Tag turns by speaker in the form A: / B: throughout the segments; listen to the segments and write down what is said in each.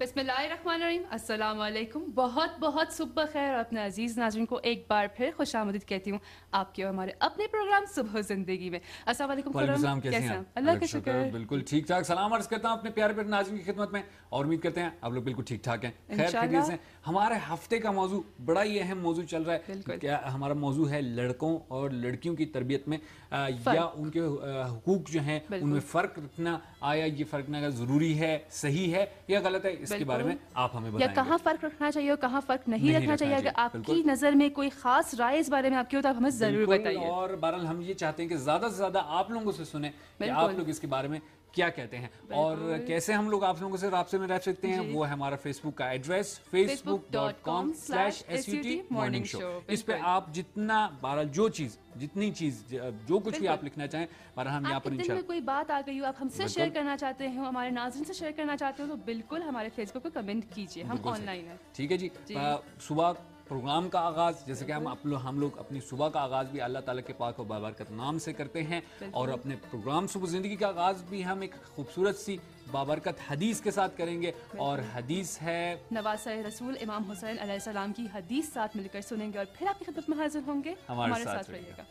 A: بسم اللہ الرحمن الرحیم. السلام علیکم. بہت بہت صبح خیر. اور اپنے عزیز ناظرین کو ایک بار پھر خوش آمدید کہتی ہوں آپ کے اور ہمارے اپنے پروگرام صبح زندگی میں. السلام علیکم.
B: وعلیکم السلام. کیسے ہیں آپ؟
A: اللہ کا شکر.
B: بالکل ٹھیک ٹھاک. سلام عرض کرتا ہوں اپنے پیارے پیارے ناظرین کی خدمت میں اور امید کرتے ہیں آپ لوگ بالکل ٹھیک ٹھاک ہیں, خیر خیریت سے. ہمارے ہفتے کا موضوع بڑا ہی اہم موضوع چل رہا ہے. کیا ہمارا موضوع ہے لڑکوں اور لڑکیوں کی تربیت میں یا ان کے حقوق جو ہیں ان میں فرق رکھنا. آیا یہ فرق رکھنا ضروری ہے, صحیح ہے یا غلط ہے؟ اس کے بارے میں آپ ہمیں بتائیں.
A: یا کہاں فرق رکھنا چاہیے اور کہاں فرق نہیں رکھنا چاہیے. اگر آپ کی نظر میں کوئی خاص رائے اس بارے میں آپ کی ہو تو آپ ہمیں ضرور بتائیے.
B: اور بہرحال ہم یہ چاہتے ہیں کہ زیادہ سے زیادہ آپ لوگوں سے سنیں کہ آپ لوگ اس کے بارے میں کیا کہتے ہیں اور کیسے ہم لوگ آپ لوگوں سے رابطے میں رہ سکتے ہیں. وہ ہے ہمارا فیس بک کا ایڈریس facebook.com/SUT morning show. اس پہ آپ جتنا بہرحال جتنی چیز جو کچھ بھی آپ لکھنا چاہیں بہرحال ہم یہاں پر
A: انشاءاللہ. میں کوئی بات آ گئی ہو آپ ہم سے شیئر کرنا چاہتے ہیں, ہمارے ناظرین سے شیئر کرنا چاہتے ہو تو بالکل ہمارے فیس بک پہ کمنٹ کیجیے. ہم آن لائن ہیں.
B: ٹھیک ہے جی. صبح پروگرام کا آغاز جیسے کہ ہم لوگ اپنی صبح کا آغاز بھی اللہ تعالیٰ کے پاک و بابرکت نام سے کرتے ہیں اور اپنے پروگرام صبح زندگی کا آغاز بھی ہم ایک خوبصورت سی بابرکت حدیث کے ساتھ کریں گے. اور حدیث ہے
A: نواسۂ رسول امام حسین علیہ السلام کی حدیث ساتھ مل کر سنیں گے اور پھر آپ کی خدمت میں حاضر ہوں گے. ہمارے ساتھ رہیے گا.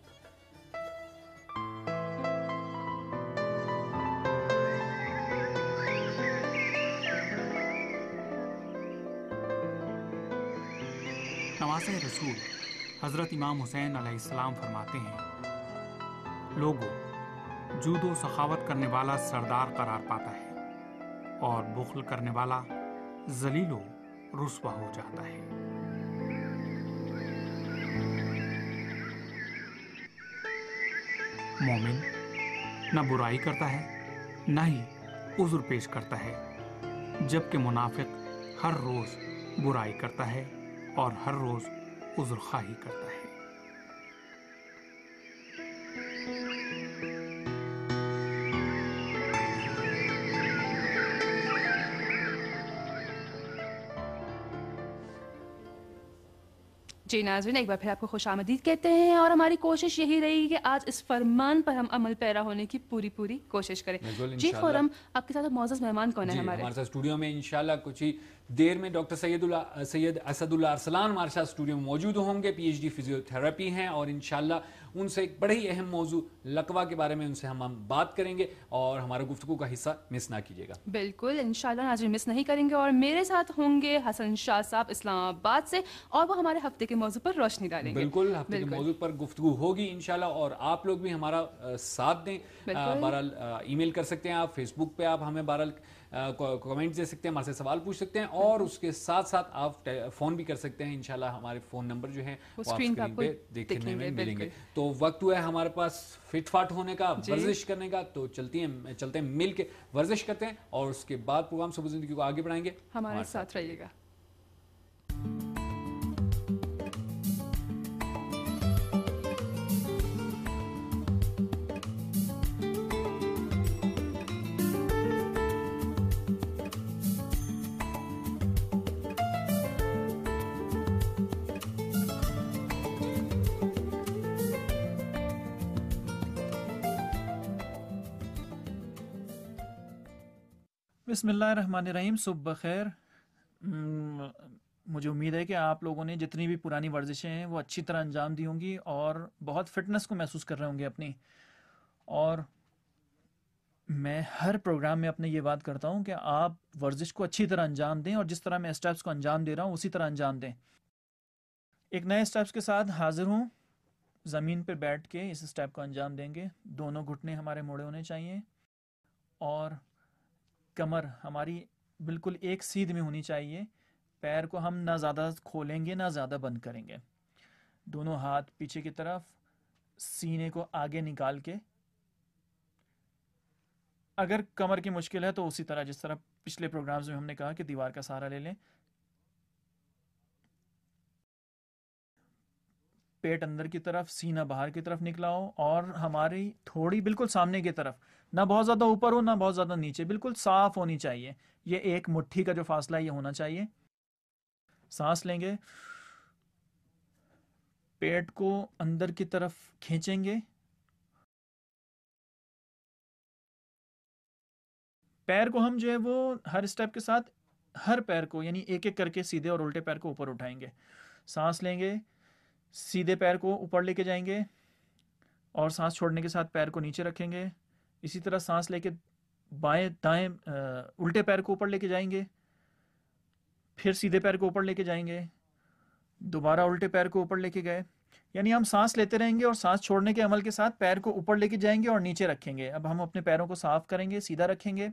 C: نواسۂ رسول حضرت امام حسین علیہ السلام فرماتے ہیں, لوگوں جود و سخاوت کرنے والا سردار قرار پاتا ہے اور بخل کرنے والا ذلیل و رسوا ہو جاتا ہے. مومن نہ برائی کرتا ہے نہ ہی عذر پیش کرتا ہے, جبکہ منافق ہر روز برائی کرتا ہے اور ہر روز عذر خواہی کرتا ہے.
A: جی ناظرین, ایک بار پھر آپ کو خوش آمدید کہتے ہیں اور ہماری کوشش یہی رہی کہ آج اس فرمان پر ہم عمل پیرا ہونے کی پوری کوشش کریں. جی خورم, آپ کے ساتھ معزز مہمان کون ہے ہمارے
B: ساتھ اسٹوڈیو میں؟ انشاءاللہ کچھ ہی دیر میں ڈاکٹر سید اسد اللہ ارسلان ہمارے ساتھ اسٹوڈیو میں موجود ہوں گے. PhD فزیوتھراپی ہیں اور انشاءاللہ ان سے ایک بڑے ہی اہم موضوع لقوا کے بارے میں ان سے ہم بات کریں گے اور ہمارا گفتگو کا حصہ مس نہ کیجیے گا.
A: بالکل انشاءاللہ ناظرین مس نہیں کریں گے. اور میرے ساتھ ہوں گے حسن شاہ صاحب اسلام آباد سے اور وہ ہمارے ہفتے کے موضوع پر روشنی ڈالیں گے.
B: بالکل ہفتے کے موضوع پر گفتگو ہوگی انشاءاللہ اور آپ لوگ بھی ہمارا ساتھ دیں. بہرحال ای میل کر سکتے ہیں آپ, فیس بک پہ آپ ہمیں بہرحال کمنٹ دے سکتے ہیں, ہمارے سے سوال پوچھ سکتے ہیں اور اس کے ساتھ ساتھ آپ فون بھی کر سکتے ہیں. انشاءاللہ ہمارے فون نمبر جو ہیں وہ آپ اسکرین پہ دیکھنے میں ملیں گے. تو وقت ہوا ہے ہمارے پاس فٹ فاٹ ہونے کا, ورزش کرنے کا. تو چلتے ہیں مل کے ورزش کرتے ہیں اور اس کے بعد پروگرام صبح زندگی کو آگے بڑھائیں گے.
A: ہمارے ساتھ رہیے گا.
D: بسم اللہ الرحمن الرحیم. صبح خیر. مجھے امید ہے کہ آپ لوگوں نے جتنی بھی پرانی ورزشیں ہیں وہ اچھی طرح انجام دی ہوں گی اور بہت فٹنس کو محسوس کر رہے ہوں گے اپنی. اور میں ہر پروگرام میں اپنے یہ بات کرتا ہوں کہ آپ ورزش کو اچھی طرح انجام دیں اور جس طرح میں اسٹیپس کو انجام دے رہا ہوں اسی طرح انجام دیں. ایک نئے اسٹیپس کے ساتھ حاضر ہوں. زمین پہ بیٹھ کے اس اسٹیپ کو انجام دیں گے. دونوں گھٹنے ہمارے موڑے ہونے چاہیے اور کمر ہماری بالکل ایک سیدھ میں ہونی چاہیے. پیر کو ہم نہ زیادہ کھولیں گے نہ زیادہ بند کریں گے. دونوں ہاتھ پیچھے کی طرف, سینے کو آگے نکال کے. اگر کمر کی مشکل ہے تو اسی طرح جس طرح پچھلے پروگرامز میں ہم نے کہا کہ دیوار کا سہارا لے لیں. پیٹ اندر کی طرف, سینہ باہر کی طرف نکلا ہو اور ہماری تھوڑی بالکل سامنے کی طرف, نہ بہت زیادہ اوپر ہو نہ بہت زیادہ نیچے, بالکل صاف ہونی چاہیے. یہ ایک مٹھی کا جو فاصلہ ہے یہ ہونا چاہیے. سانس لیں گے, پیٹ کو اندر کی طرف کھینچیں گے, پیر کو ہم جو ہے وہ ہر اسٹیپ کے ساتھ ہر پیر کو یعنی ایک ایک کر کے سیدھے اور الٹے پیر کو اوپر اٹھائیں گے. سانس لیں گے, سیدھے پیر کو اوپر لے کے جائیں گے اور سانس چھوڑنے کے ساتھ پیر کو نیچے رکھیں گے. اسی طرح سانس لے کے بائیں دائیں الٹے پیر کو اوپر لے کے جائیں گے, پھر سیدھے پیر کو اوپر لے کے جائیں گے, دوبارہ الٹے پیر کو اوپر لے کے گئے. یعنی ہم سانس لیتے رہیں گے اور سانس چھوڑنے کے عمل کے ساتھ پیر کو اوپر لے کے جائیں گے اور نیچے رکھیں گے. اب ہم اپنے پیروں کو صاف کریں گے, سیدھا رکھیں گے,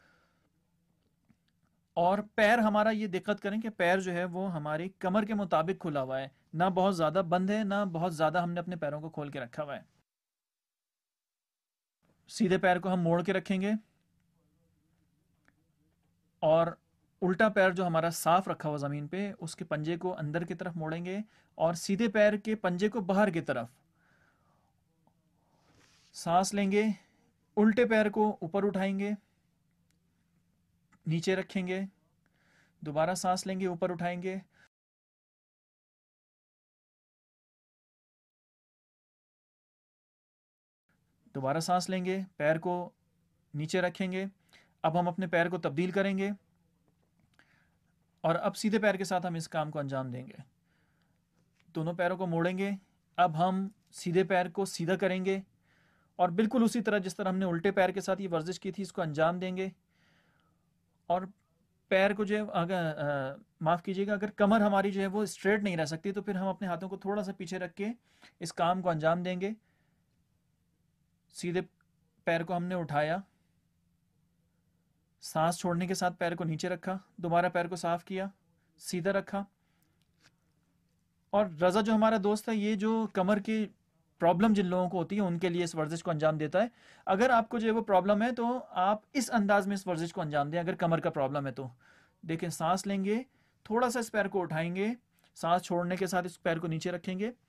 D: اور پیر ہمارا یہ دقت کریں کہ پیر جو ہے وہ ہماری کمر کے مطابق کھلا ہوا ہے, نہ بہت زیادہ بند ہے نہ بہت زیادہ ہم نے اپنے پیروں کو کھول کے رکھا ہوا ہے. سیدھے پیر کو ہم موڑ کے رکھیں گے اور الٹا پیر جو ہمارا صاف رکھا ہوا زمین پہ اس کے پنجے کو اندر کی طرف موڑیں گے اور سیدھے پیر کے پنجے کو باہر کی طرف. سانس لیں گے, الٹے پیر کو اوپر اٹھائیں گے, نیچے رکھیں گے, دوبارہ سانس لیں گے, اوپر اٹھائیں گے, دوبارہ سانس لیں گے, پیر کو نیچے رکھیں گے. اب ہم اپنے پیر کو تبدیل کریں گے اور اب سیدھے پیر کے ساتھ ہم اس کام کو انجام دیں گے. دونوں پیروں کو موڑیں گے. اب ہم سیدھے پیر کو سیدھا کریں گے اور بالکل اسی طرح جس طرح ہم نے الٹے پیر کے ساتھ یہ ورزش کی تھی اس کو انجام دیں گے. اور پیر کو جو ہے اگر معاف کیجیے گا, اگر کمر ہماری جو ہے وہ اسٹریٹ نہیں رہ سکتی تو پھر ہم اپنے ہاتھوں کو تھوڑا سا پیچھے رکھ کے اس کام کو انجام دیں گے. سیدھے پیر کو ہم نے اٹھایا, سانس چھوڑنے کے ساتھ پیر کو نیچے رکھا, دوبارہ پیر کو صاف کیا, سیدھا رکھا. اور رضا جو ہمارا دوست ہے, یہ جو کمر کی پرابلم جن لوگوں کو ہوتی ہے ان کے لیے اس ورزش کو انجام دیتا ہے. اگر آپ کو جو ہے وہ پرابلم ہے تو آپ اس انداز میں اس ورزش کو انجام دیں. اگر کمر کا پرابلم ہے تو دیکھیں, سانس لیں گے, تھوڑا سا اس پیر کو اٹھائیں گے, سانس چھوڑنے کے ساتھ اس پیر کو نیچے رکھیں گے.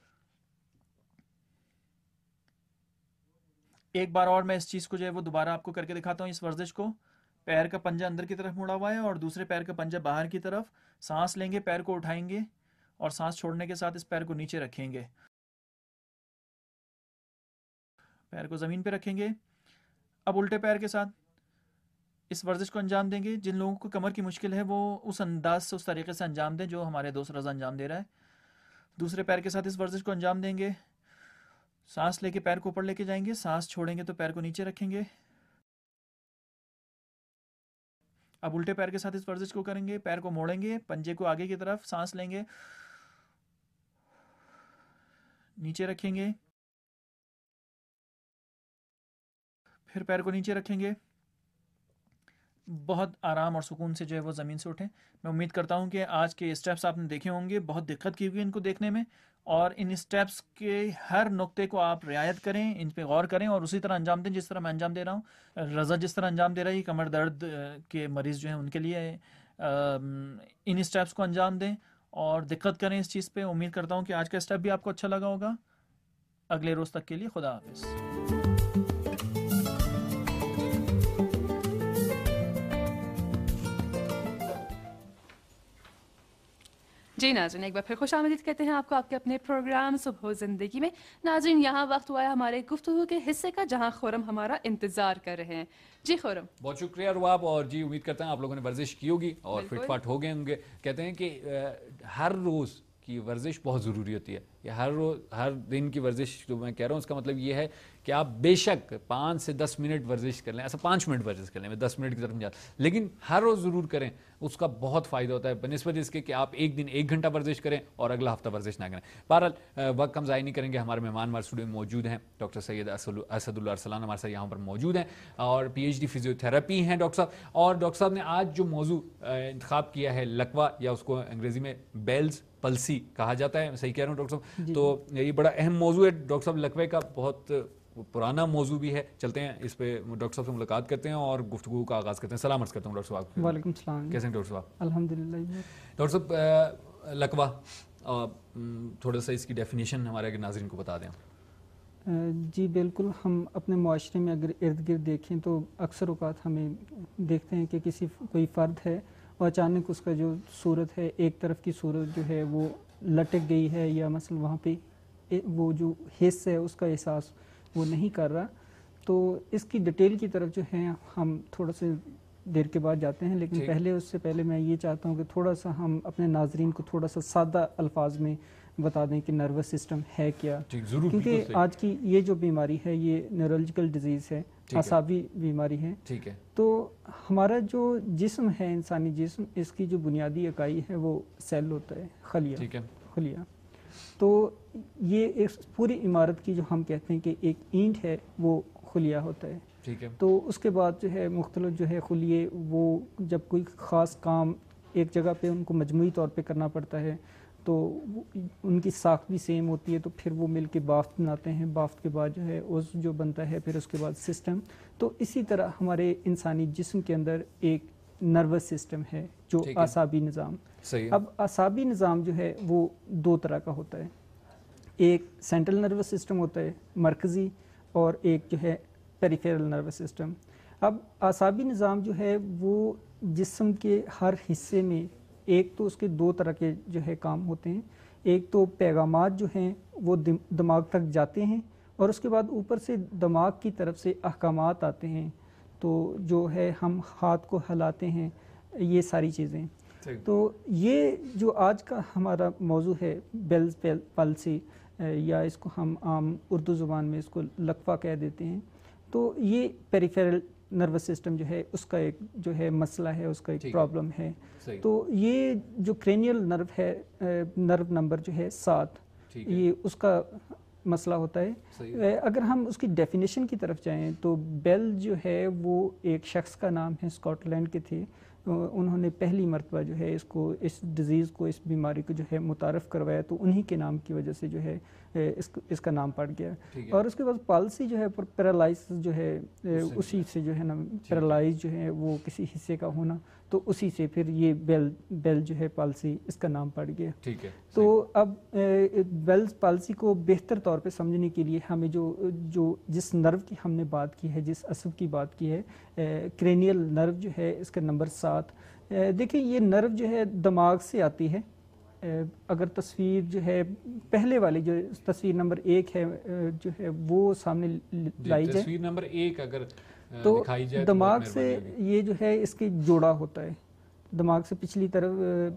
D: ایک بار اور میں اس چیز کو جو ہے وہ دوبارہ آپ کو کر کے دکھاتا ہوں. اس ورزش کو, پیر کا پنجہ اندر کی طرف مڑا ہوا ہے اور دوسرے پیر کا پنجہ باہر کی طرف. سانس لیں گے, پیر کو اٹھائیں گے اور سانس چھوڑنے کے ساتھ اس پیر کو نیچے رکھیں گے, پیر کو زمین پہ رکھیں گے. اب الٹے پیر کے ساتھ اس ورزش کو انجام دیں گے. جن لوگوں کو کمر کی مشکل ہے وہ اس انداز سے, اس طریقے سے انجام دیں جو ہمارے دوست رضا انجام دے رہا ہے. دوسرے پیر کے ساتھ اس ورزش کو انجام دیں گے. سانس لے کے پیر کو اوپر لے کے جائیں گے, سانس چھوڑیں گے تو پیر کو نیچے رکھیں گے. اب الٹے پیر کے ساتھ اس ورزش کو کریں گے. پیر کو موڑیں گے, پنجے کو آگے کی طرف, سانس لیں گے, نیچے رکھیں گے, پھر پیر کو نیچے رکھیں گے. بہت آرام اور سکون سے جو ہے وہ زمین سے اٹھیں. میں امید کرتا ہوں کہ آج کے اسٹیپس آپ نے دیکھے ہوں گے, بہت دقت کی ہوئی ان کو دیکھنے میں, اور ان اسٹیپس کے ہر نقطے کو آپ رعایت کریں, ان پہ غور کریں اور اسی طرح انجام دیں جس طرح میں انجام دے رہا ہوں. رضا جس طرح انجام دے رہا ہے, کمر درد کے مریض جو ہیں ان کے لیے ان اسٹیپس کو انجام دیں اور دقت کریں اس چیز پہ. امید کرتا ہوں کہ آج کا اسٹیپ بھی آپ کو اچھا لگا ہوگا. اگلے روز تک کے لیے خدا حافظ.
A: جی ناظرین, ایک بار پھر خوش آمدید کہتے ہیں آپ کو آپ کے اپنے پروگرام صبح زندگی میں. ناظرین, یہاں وقت ہوا ہے ہمارے گفتگو کے حصے کا جہاں خورم ہمارا انتظار کر رہے ہیں. جی خورم.
B: بہت شکریہ رواب, اور جی امید کرتے ہیں آپ لوگوں نے ورزش کی ہوگی اور فٹ فاٹ ہو گئے ہوں گے. کہتے ہیں کہ ہر روز کی ورزش بہت ضروری ہوتی ہے. یا ہر دن کی ورزش جو میں کہہ رہا ہوں اس کا مطلب یہ ہے کہ آپ بے شک 5 سے 10 منٹ ورزش کر لیں. ایسا 5 منٹ ورزش کر لیں, میں 10 منٹ کی طرف نہیں جاتا, لیکن ہر روز ضرور کریں. اس کا بہت فائدہ ہوتا ہے بنسبت اس کے کہ آپ ایک دن 1 گھنٹہ ورزش کریں اور اگلا ہفتہ ورزش نہ کریں. بہرحال وقت ہم ضائع نہیں کریں گے. ہمارے مہمان ہمارے اسٹوڈیو میں موجود ہیں. ڈاکٹر سید اسد اللہ ارسلان ہمارے ساتھ یہاں پر موجود ہیں اور PhD فزیوتھراپی ہیں ڈاکٹر صاحب. اور ڈاکٹر صاحب نے آج جو موضوع انتخاب کیا ہے لکوہ, یا اس کو انگریزی میں بیلز پلسی کہا جاتا ہے, صحیح کہہ رہا ہوں ڈاکٹر صاحب؟ تو یہ بڑا اہم موضوع ہے ڈاکٹر صاحب. لکوے کا بہت پرانا موضوع بھی ہے. چلتے ہیں اس پہ ڈاکٹر صاحب سے ملاقات کرتے ہیں اور گفتگو کا آغاز کرتے ہیں. سلام عرض کرتا ہوں ڈاکٹر صاحب.
E: وعلیکم السلام.
B: کیسے ہیں ڈاکٹر صاحب؟
E: الحمدللہ.
B: ڈاکٹر صاحب لکوہ تھوڑا سا اس کی ڈیفینیشن ہمارے ناظرین کو بتا دیں.
E: جی بالکل. ہم اپنے معاشرے میں اگر ارد گرد دیکھیں تو اکثر اوقات ہمیں دیکھتے ہیں کہ کوئی فرد ہے اور اچانک اس کا جو صورت ہے, ایک طرف کی صورت جو ہے وہ لٹک گئی ہے, یا مثلا وہاں پہ وہ جو حص ہے اس کا احساس وہ نہیں کر رہا. تو اس کی ڈیٹیل کی طرف جو ہے ہم تھوڑا سے دیر کے بعد جاتے ہیں، لیکن پہلے اس سے پہلے میں یہ چاہتا ہوں کہ تھوڑا سا ہم اپنے ناظرین کو تھوڑا سا سادہ الفاظ میں بتا دیں کہ نروس سسٹم ہے کیا، کیونکہ آج کی یہ جو بیماری ہے یہ نیورولوجیکل ڈیزیز ہے، اعصابی بیماری ہے۔ تو ہمارا جو جسم ہے، انسانی جسم، اس کی جو بنیادی اکائی ہے وہ سیل ہوتا ہے، خلیہ۔ تو یہ ایک پوری عمارت کی جو ہم کہتے ہیں کہ ایک اینٹ ہے وہ خلیہ ہوتا ہے۔ تو اس کے بعد جو ہے مختلف جو ہے خلیے، وہ جب کوئی خاص کام ایک جگہ پہ ان کو مجموعی طور پہ کرنا پڑتا ہے تو ان کی ساخت بھی سیم ہوتی ہے، تو پھر وہ مل کے بافت بناتے ہیں، بافت کے بعد جو ہے عضو جو بنتا ہے، پھر اس کے بعد سسٹم۔ تو اسی طرح ہمارے انسانی جسم کے اندر ایک نروس سسٹم ہے جو اعصابی نظام۔ اب اعصابی نظام جو ہے وہ دو طرح کا ہوتا ہے، ایک سینٹرل نروس سسٹم ہوتا ہے مرکزی، اور ایک جو ہے پیریفیرل نروس سسٹم۔ اب اعصابی نظام جو ہے وہ جسم کے ہر حصے میں، ایک تو اس کے دو طرح کے جو ہے کام ہوتے ہیں، ایک تو پیغامات جو ہیں وہ دماغ تک جاتے ہیں، اور اس کے بعد اوپر سے دماغ کی طرف سے احکامات آتے ہیں، تو جو ہے ہم ہاتھ کو ہلاتے ہیں، یہ ساری چیزیں۔ تو یہ جو آج کا ہمارا موضوع ہے بیلز پالسی، یا اس کو ہم عام اردو زبان میں اس کو لقفہ کہہ دیتے ہیں، تو یہ پیریفیرل نروس سسٹم جو ہے اس کا ایک جو ہے مسئلہ ہے، اس کا ایک پرابلم ہے۔ تو یہ جو کرینیل نرو ہے، نرو نمبر جو ہے 7، یہ اس کا مسئلہ ہوتا ہے۔ اگر ہم اس کی ڈیفینیشن کی طرف جائیں تو بیل جو ہے وہ ایک شخص کا نام ہے، اسکاٹ لینڈ کے تھے، انہوں نے پہلی مرتبہ جو ہے اس ڈیزیز کو، اس بیماری کو جو ہے متعارف کروایا، تو انہی کے نام کی وجہ سے جو ہے اس کا نام پڑ گیا۔ اور اس کے بعد پالسی جو ہے پیرالائز جو ہے، اسی سے جو ہے نا پیرالائز جو ہے وہ کسی حصے کا ہونا، تو اسی سے پھر یہ بیل جو ہے پالسی اس کا نام پڑ گیا۔ تو اب بیلز پالسی کو بہتر طور پہ سمجھنے کے لیے ہمیں جو جس نرو کی ہم نے بات کی ہے، جس عصب کی بات کی ہے، کرینیل نرو جو ہے اس کا نمبر 7، دیکھیں یہ نرو جو ہے دماغ سے آتی ہے۔ اگر تصویر جو ہے پہلے والی جو تصویر نمبر 1 ہے جو ہے وہ سامنے لائی جائے،
B: تصویر نمبر 1 اگر
E: تو
B: دکھائی جائے،
E: دماغ سے یہ جو ہے اس کے جوڑا ہوتا ہے، دماغ سے پچھلی طرف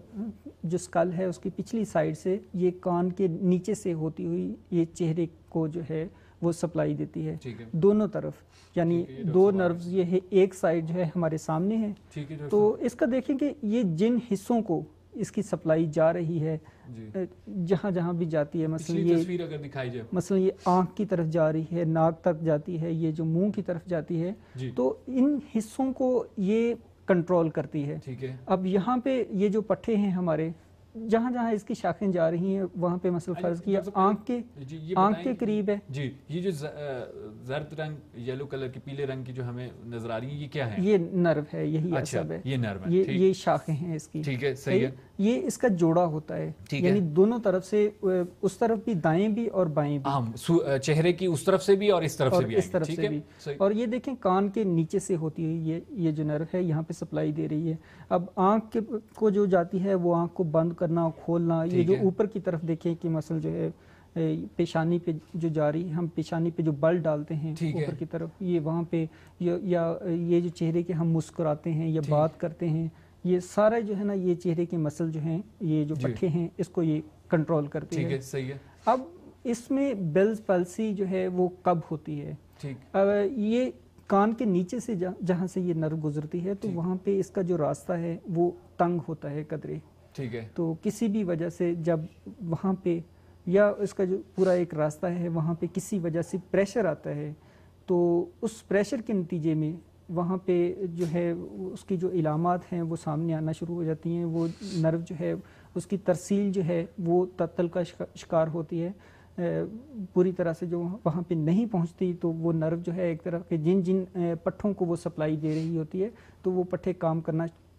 E: جو اسکل ہے اس کی پچھلی سائڈ سے یہ کان کے نیچے سے ہوتی ہوئی یہ چہرے کو جو ہے وہ سپلائی دیتی ہے دونوں طرف، یعنی دو نروز یہ ہے، ایک سائڈ جو ہے ہمارے سامنے ہے۔ تو اس کا دیکھیں کہ یہ جن حصوں کو اس کی سپلائی جا رہی ہے، جہاں جہاں بھی جاتی ہے، مثلا یہ آنکھ کی طرف جا رہی ہے، ناک تک جاتی ہے، یہ جو منہ کی طرف جاتی ہے، تو ان حصوں کو یہ کنٹرول کرتی ہے۔ اب یہاں پہ یہ جو پٹھے ہیں ہمارے، جہاں جہاں اس کی شاخیں جا رہی ہیں وہاں پہ مثلا فرض کیا آنکھ کے قریب ہے،
B: جی یہ جو زرد رنگ، یلو کلر کی، پیلے رنگ کی جو ہمیں نظر آ رہی ہے، یہ کیا ہے؟
E: یہ نرو ہے، یہی عصب ہے،
B: یہ نرو ہے،
E: یہ شاخیں ہیں اس کی،
B: ٹھیک ہے، صحیح ہے۔
E: یہ اس کا جوڑا ہوتا ہے، یعنی دونوں طرف سے، اس طرف بھی دائیں بھی اور بائیں بھی،
B: چہرے کی اس طرف سے بھی اور اس طرف سے بھی،
E: اس طرف سے بھی۔ اور یہ دیکھیں کان کے نیچے سے ہوتی ہوئی یہ جو نرو ہے یہاں پہ سپلائی دے رہی ہے۔ اب آنکھ کو جو جاتی ہے وہ آنکھ کو بند کرنا، کھولنا، یہ جو اوپر کی طرف دیکھیں کہ مثلا جو ہے پیشانی پہ جو جاری، ہم پیشانی پہ جو بل ڈالتے ہیں اوپر کی طرف، یہ وہاں پہ، یا یہ جو چہرے کے ہم مسکراتے ہیں یا بات کرتے ہیں، یہ سارا جو ہے نا یہ چہرے کے مسل جو ہیں، یہ جو پٹھے ہیں، اس کو یہ کنٹرول کرتی ہے۔
B: صحیح ہے۔
E: اب اس میں بیلز پالسی جو ہے وہ کب ہوتی ہے؟ یہ کان کے نیچے سے جہاں سے یہ نرو گزرتی ہے، تو وہاں پہ اس کا جو راستہ ہے وہ تنگ ہوتا ہے قدرے، ٹھیک ہے، تو کسی بھی وجہ سے جب وہاں پہ، یا اس کا جو پورا ایک راستہ ہے وہاں پہ کسی وجہ سے پریشر آتا ہے، تو اس پریشر کے نتیجے میں وہاں پہ جو ہے اس کی جو علامات ہیں وہ سامنے آنا شروع ہو جاتی ہیں، وہ نرو جو ہے اس کی ترسیل جو ہے وہ تعطل کا شکار ہوتی ہے، پوری طرح سے جو وہاں پہ نہیں پہنچتی، تو وہ نرو جو ہے ایک طرح کے جن پٹھوں کو وہ سپلائی دے رہی ہوتی ہے، تو وہ پٹھے کام کرنا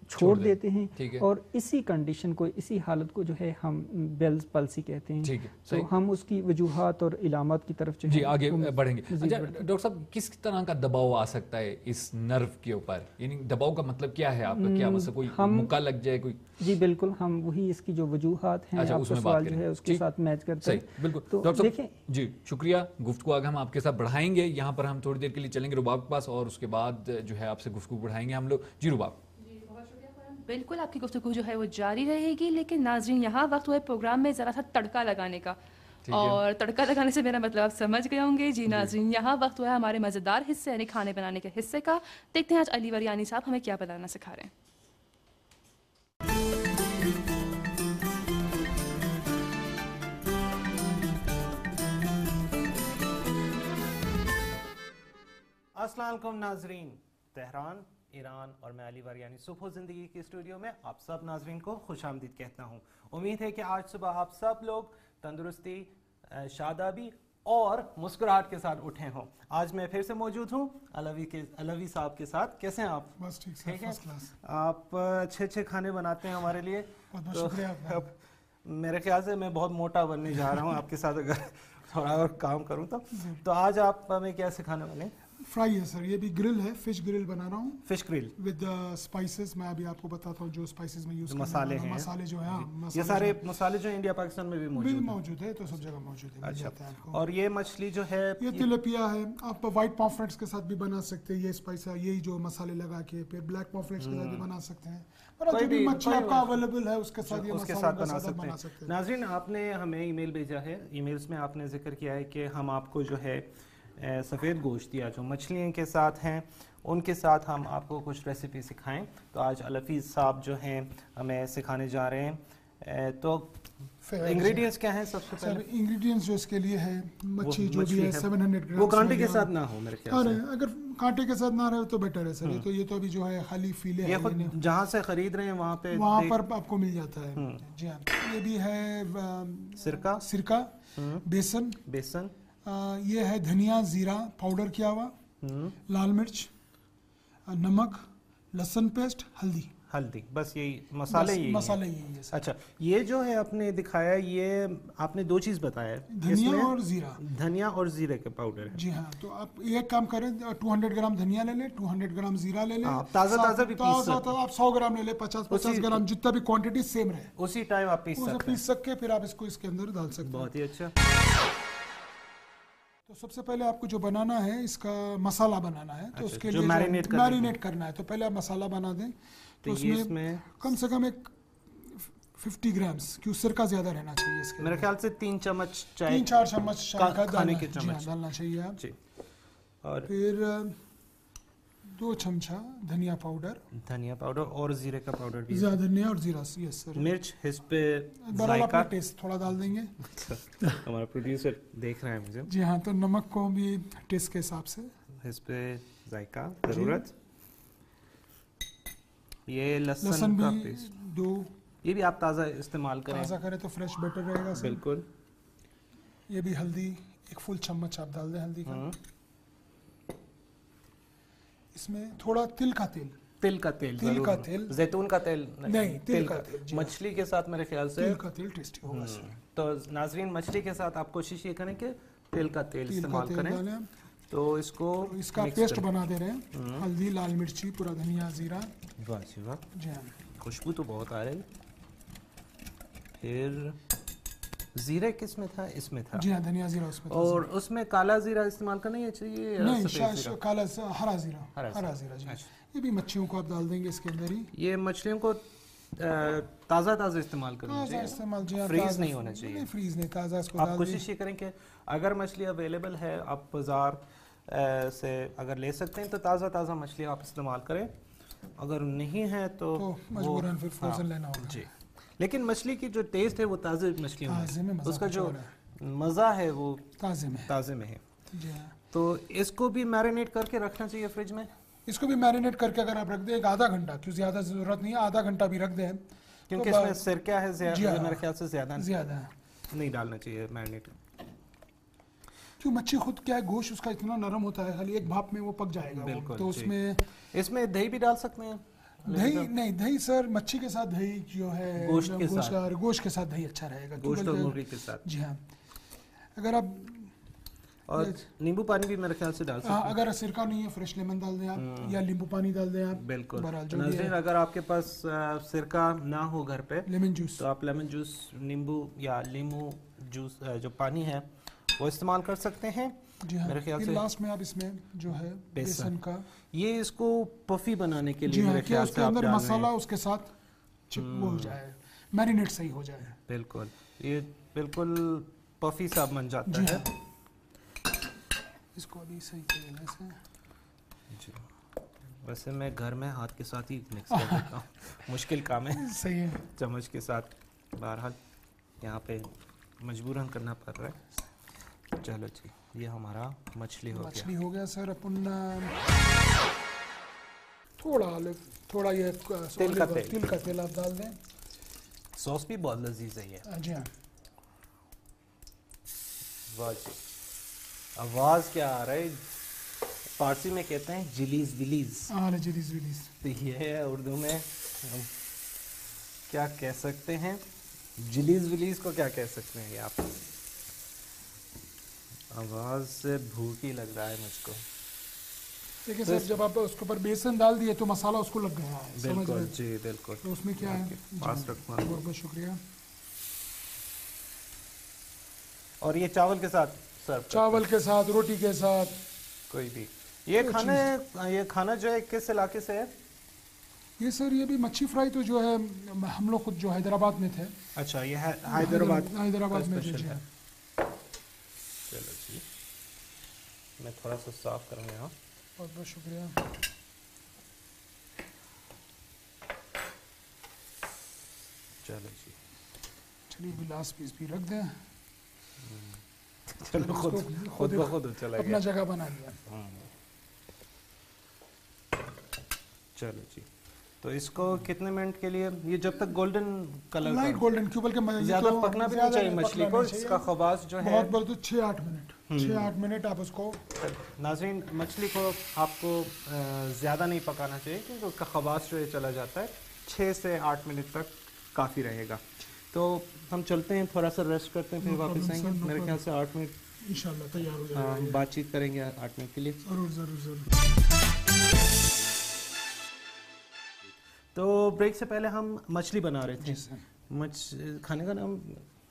E: چھوڑ دیتے ہیں اور اسی کنڈیشن کو, اسی حالت کو جو ہے ہم بیلز پلسی کہتے ہیں. تو ہم اس کی وجوہات اور علامات کی طرف
B: جی آگے بڑھیں گے. اچھا ڈاکٹر صاحب, کس طرح کا دباؤ آ سکتا ہے اس نرو کے اوپر, یعنی دباؤ کا مطلب کیا ہے آپ کا, کیا مثلا کوئی مکہ لگ جائے کوئی؟
E: جی بالکل, ہم وہی اس کی جو وجوہات ہیں آپ کا سوال جو ہے اس کے ساتھ میچ کرتے ہیں.
B: بالکل ڈاکٹر صاحب جی شکریہ. گفتگو آگے ہم آپ کے ساتھ بڑھائیں گے, یہاں پر ہم تھوڑی دیر کے لیے چلیں گے رباب کے پاس اور اس کے بعد جو ہے آپ سے گفتگو بڑھائیں گے ہم لوگ. جی رباب.
A: بالکل آپ کی گفتگو جو ہے وہ جاری رہے گی, لیکن ناظرین یہاں وقت ہوا ہے پروگرام میں ذرا سا تڑکا لگانے کا, اور تڑکا لگانے سے میرا مطلب آپ سمجھ گئے ہوں گے. جی ناظرین, یہاں وقت ہوا ہے ہمارے مزیدار حصے یعنی کھانے بنانے کے حصے کا. دیکھتے ہیں آج علی وریانی صاحب ہمیں کیا بنانا سکھا رہے ہیں.
F: السلام علیکم ناظرین. تہران, ایران اور میں علی وریانی صبح زندگی کے اسٹوڈیو میں آپ سب ناظرین کو خوش آمدید کہتا ہوں. امید ہے کہ آج صبح آپ سب لوگ تندرستی, شادابی اور مسکراہٹ کے ساتھ اٹھے ہوں. آج میں پھر سے موجود ہوں علوی صاحب کے ساتھ. کیسے ہیں آپ؟
G: بس ٹھیک ہے.
F: آپ اچھے کھانے بناتے ہیں ہمارے لیے. میرے خیال سے میں بہت موٹا بننے جا رہا ہوں آپ کے ساتھ اگر تھوڑا اور کام کروں تو آج آپ ہمیں کیا سکھانے والے ہیں؟
G: فرائی ہے سر, یہ بھی گرل ہے, فش گرل بنا رہا ہوں.
F: Fish grill
G: with spices. میں ابھی آپ کو بتاتا ہوں جو اسپائسز میں یوز
F: مسالے ہیں,
G: مسالے جو ہیں,
F: یہ سارے مسالے جو انڈیا پاکستان میں بھی
G: موجود ہے, تو سب جگہ موجود ہے.
F: اچھا, اور یہ مچھلی جو ہے
G: یہ تلپیا ہے. آپ وائٹ پامفریٹس کے ساتھ بھی بنا سکتے ہیں, یہ اسپائس ہے, یہی جو مسالے لگا کے. پھر بلیک پامفریٹس کے ساتھ بھی بنا سکتے ہیں, جو بھی مچھلی آپ کا اویلیبل ہے اس کے ساتھ یہ مسالے بنا سکتے ہیں.
F: ناظرین, آپ نے ہمیں ای میل بھیجا ہے, ای میلز میں آپ نے ذکر کیا ہے کہ ہم آپ کو جو ہے سفید گوشت یا جو مچھلیاں کے ساتھ ہیں ان کے ساتھ ہم آپ کو کچھ ریسیپی سکھائیں. تو آج الفیظ صاحب جو ہیں ہمیں سکھانے جا رہے ہیں. تو انگریڈینٹس کیا ہیں؟ سب سے پہلے
G: انگریڈینٹس جو اس کے لیے ہے مچھلی جو بھی ہے 700 گرام.
F: وہ کانٹے کے ساتھ نہ ہو میرے خیال سے.
G: اگر کانٹے کے ساتھ نہ رہے تو بیٹر ہے سر. یہ تو ابھی جو ہے خالی فیلے
F: یہ خود جہاں سے خرید رہے ہیں وہاں
G: پر آپ کو مل جاتا ہے. جی ہاں. یہ بھی ہے سرکہ, بیسن, یہ ہے دھنیا زیرہ پاؤڈر کیا ہوا, لال مرچ, نمک, لہسن پیسٹ, ہلدی.
F: بس یہی مسالے یہی
G: ہے.
F: اچھا, یہ جو ہے آپ نے دکھایا, یہ آپ نے دو چیز بتایا, دھنیا اور زیرے کے پاؤڈر.
G: جی ہاں. تو آپ ایک کام کریں, 200 گرام دھنیا لے لیں, 200 گرام زیرہ لے لیں,
F: تازہ بھی
G: آپ 100 گرام لے لیں, 50 گرام, جتنا بھی کوانٹٹی سیم رہے
F: اسی ٹائم آپ
G: پیس سکتے, پھر آپ اس کو اس کے اندر ڈال سکتے ہیں.
F: بہت ہی اچھا.
G: تو سب سے پہلے آپ کو جو بنانا ہے اس کا مسالہ بنانا ہے, تو اس کے لیے میرینیٹ کرنا ہے. تو پہلے آپ مسالہ بنا دیں. تو اس میں کم سے کم ایک 50 گرامز, کیوں سرکہ زیادہ رہنا چاہیے اس کے.
F: میرے خیال سے
G: 3-4 چمچ کھانے کے چمچ ڈالنا چاہیے آپ. اور پھر 2 چمچہ دھنیا پاؤڈر
F: اور زیرے کا پاؤڈر بھی.
G: دھنیا اور زیرہ. یس سر.
F: مرچ اس پہ
G: ذائقہ ٹیسٹ تھوڑا ڈال دیں گے.
F: ہمارا پروڈیوسر دیکھ رہا ہے مجھے.
G: جی ہاں. تو نمک کو بھی ٹیسٹ کے حساب سے اس
F: پہ ذائقہ ضرورت. یہ لہسن کا پیسٹ 2, یہ بھی آپ تازہ استعمال کریں.
G: تازہ کریں تو فریش بیٹر رہے گا.
F: بالکل.
G: یہ بھی ہلدی 1 فل چمچ آپ ڈال دیں ہلدی کا. اس میں تھوڑا تل کا تیل,
F: زیتون کا تیل
G: نہیں, تل کا تیل.
F: مچھلی کے ساتھ میرے خیال سے
G: تل کا تیل ٹیسٹی ہوگا.
F: تو ناظرین, مچھلی کے ساتھ آپ کوشش یہ کریں کہ تیل کا تیل استعمال کریں. تو اس کا
G: پیسٹ بنا دے رہے ہیں. ہلدی, لال مرچی, پورا دھنیا, زیرہ.
F: جی ہاں, خوشبو تو بہت آ رہی. پھر زیرہ کس میں تھا؟ اس میں تھا.
G: جی ہاں, دھنیا زیرہ اس میں تھا.
F: اور اس میں کالا زیرہ استعمال کرنا ہی چاہیے؟
G: نہیں, کالا ہرا زیرہ. جی یہ بھی مچھلیوں کو آپ ڈال دیں گے اس کے اندر ہی.
F: یہ مچھلیوں کو تازہ استعمال کرنا چاہیے, فریز نہیں ہونا چاہیے.
G: نہیں, فریز نہیں, تازہ اس کو
F: آپ کوشش یہ کریں کہ اگر مچھلی اویلیبل ہے آپ بازار سے اگر لے سکتے ہیں تو تازہ مچھلی آپ استعمال کریں. اگر نہیں ہے تو
G: مجبوراً پھر فروزن لینا ہوگا.
F: جی, لیکن مچھلی کی جو ٹیسٹ ہے وہ تازہ مچھلی میں, اس کا جو مزہ ہے وہ تازے میں ہے. تو اس کو بھی میرینیٹ کر کے رکھنا چاہیے فریج میں.
G: اس کو بھی میرینیٹ کر کے اگر آپ رکھ دیں 1/2 گھنٹہ, کیوں زیادہ ضرورت نہیں ہے, 1/2 گھنٹہ بھی رکھ دیں,
F: کیونکہ اس میں سرکہ ہے میرے خیال سے زیادہ نہیں ڈالنا چاہیے میرینیٹ.
G: کیوں مچھلی خود کیا ہے, گوشت اس کا اتنا نرم ہوتا ہے, خالی ایک بھاپ میں وہ پک جائے گا. بالکل. تو اس میں
F: دہی بھی ڈال سکتے ہیں.
G: दही नहीं, दही सर मच्छी के साथ दही जो है गोश्त के साथ दही अच्छा रहेगा,
F: गोश्त और मुर्गी के साथ।
G: जी हाँ, अगर आप
F: और नींबू पानी भी मेरे ख्याल से डाल सकते हैं।
G: अगर सिरका नहीं है फ्रेश लेमन डाल दें आप, या नींबू पानी डाल दें आप।
F: बिल्कुल। नाज़रीन, अगर आपके पास सिरका ना हो घर पे,
G: लेमन जूस, तो
F: आप लेमन जूस, नींबू या लीमू जूस जो पानी है वो इस्तेमाल कर सकते हैं।
G: जी हाँ, मेरे ख्याल से लास्ट में आप इसमें जो है बेसन का,
F: ये इसको पफी बनाने के लिए मेरे ख्याल से
G: अंदर मसाला उसके साथ वो हो जाए, मैरिनेट सही हो जाए।
F: बिल्कुल, ये बिल्कुल पफी सा बन जाता है।
G: इसको अभी सही तरीके से
F: जी, वैसे मैं घर में हाथ के साथ ही मिक्स कर देता हूँ, मुश्किल काम है।
G: सही है,
F: चम्मच के साथ बहरहाल यहाँ पे मजबूरन करना पड़ रहा है। चलो जी, ये हमारा मछली हो गया
G: सर। अपन थोड़ा ये तिल का तेल आप डाल दें।
F: सॉस भी बहुत लजीज है ये।
G: जी हाँ,
F: वाह जी, आवाज क्या आ रहा है, फारसी में कहते हैं जिलीज विलीज।
G: जिलीज विलीज,
F: तो ये है उर्दू में हम क्या कह सकते हैं, जिलीज विलीज को क्या कह सकते हैं ये आप? आवाज से भूख ही लग रहा है मुझको।
G: देखिए सर, जब आप उसके ऊपर बेसन डाल दिए तो मसाला उसको लग गया है।
F: बिल्कुल जी, बिल्कुल।
G: तो उसमें क्या है,
F: पास रखना।
G: बहुत बहुत शुक्रिया।
F: और ये चावल के साथ सर्व,
G: चावल के साथ, रोटी के साथ,
F: कोई भी। ये खाना जो है किस इलाके से है?
G: ये सर, ये भी मच्छी फ्राई तो जो है हम लोग खुद जो हैदराबाद में थे।
F: अच्छा, ये है हैदराबाद में
G: जी है।
F: चलो जी, मैं थोड़ा सा साफ करूँगा यहाँ।
G: बहुत बहुत शुक्रिया।
F: चलो जी,
G: चलिए भी लास्ट पीस भी रख दें।
F: चलो खुद ब खुद चला गया,
G: अपना जगह बना लिया।
F: चलो जी, तो इसको कितने मिनट के लिए, ये जब तक गोल्डन कलर,
G: लाइट गोल्डन क्यों, बल्कि
F: ज्यादा पकना भी नहीं चाहिए मछली को, इसका खबास जो है
G: बहुत 6-8 मिनट 6-8 मिनट आप उसको।
F: नाज़रीन, मछली को आपको ज़्यादा नहीं पकाना चाहिए क्योंकि उसका खबास जो है चला जाता है। 6 से 8 मिनट तक काफ़ी रहेगा। तो हम चलते हैं, थोड़ा सा रेस्ट करते हैं, फिर वापस आएंगे। मेरे ख्याल से 8 मिनट
G: इंशाल्लाह तैयार हो जाएगा।
F: हम बातचीत करेंगे 8 मिनट के लिए।
G: ज़रूर।
F: तो ब्रेक से पहले हम मछली बना रहे थे। खाने का नाम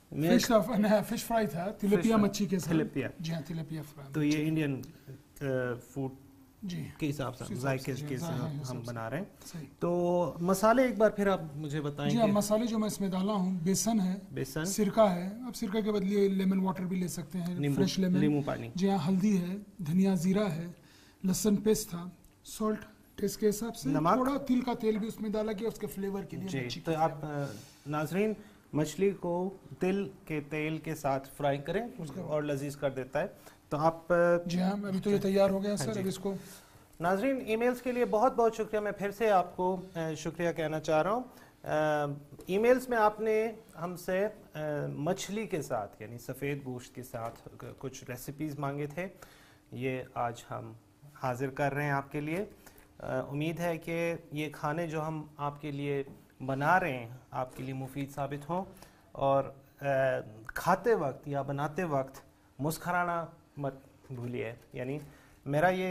G: फिश फ्राई था, तिलपिया मच्छी के साथ।
F: तिलपिया,
G: जी हाँ, तिलपिया फ्राई।
F: तो ये इंडियन फूड
G: जी
F: के हिसाब से, जायके के हिसाब हम बना रहे हैं। तो मसाले एक बार फिर आप मुझे बताएंगे?
G: जी हाँ, मसाले जो मैं इसमें डाला हूँ, बेसन है, सिरका है, अब सिरका के बदले लेमन वाटर भी ले सकते हैं, फ्रेश लेमन,
F: नींबू पानी।
G: जी हाँ, हल्दी है, धनिया जीरा है, लहसुन पेस्ट था, सॉल्ट टेस्ट के हिसाब से, थोड़ा तिल का तेल भी उसमें डाला गया उसके फ्लेवर के लिए।
F: जी, तो आप नाज़रीन मछली को तिल के तेल के साथ फ्राई करें, और लजीज कर देता है। तो आप
G: जी हाँ, अभी तो ये तैयार हो गया सर। अब इसको
F: नाज़रीन, ईमेल्स के लिए बहुत बहुत शुक्रिया। मैं फिर से आपको शुक्रिया कहना चाह रहा हूँ। ईमेल्स में आपने हमसे मछली के साथ यानी सफ़ेद गोश्त के साथ कुछ रेसिपीज़ मांगे थे, ये आज हम हाजिर कर रहे हैं आपके लिए। उम्मीद है कि ये खाने जो हम आपके लिए बना रहे हैं आपके लिए मुफीद साबित हों, और खाते वक्त या बनाते वक्त मुस्कुराना मत भूलिए। यानी मेरा ये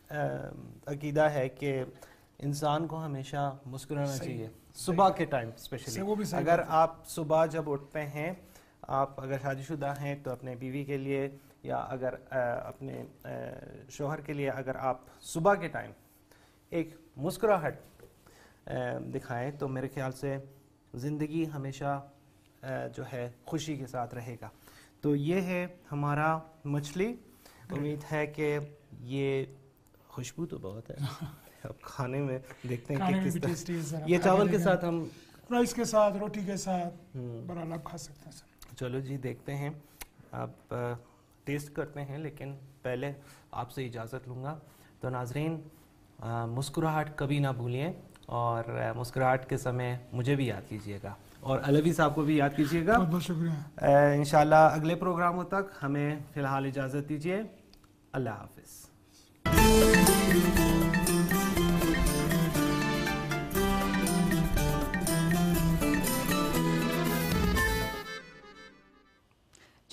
F: अकीदा है कि इंसान को हमेशा मुस्कुराना चाहिए, सुबह के टाइम स्पेशली। अगर आप सुबह जब उठते हैं, आप अगर शादीशुदा हैं तो अपने बीवी के लिए, या अगर अपने शोहर के लिए, अगर आप सुबह के टाइम एक मुस्कुराहट दिखाएं तो मेरे ख्याल से ज़िंदगी हमेशा जो है खुशी के साथ रहेगा। तो ये है हमारा मछली। उम्मीद है कि ये खुशबू तो बहुत है, अब खाने में देखते हैं कि किस तरह। ये चावल के साथ, हम
G: राइस के साथ, रोटी के साथ बराबर आप खा सकते हैं।
F: चलो जी, देखते हैं, आप टेस्ट करते हैं, लेकिन पहले आपसे इजाज़त लूँगा। तो नाज़रीन, मुस्कुराहट कभी ना भूलिए, और मुस्कुराहट के समय मुझे भी याद कीजिएगा, और अलवी साहब को भी याद कीजिएगा।
G: बहुत बहुत शुक्रिया।
F: इंशाल्लाह अगले प्रोग्रामों तक हमें फ़िलहाल इजाज़त दीजिए। अल्लाह हाफ़िज़।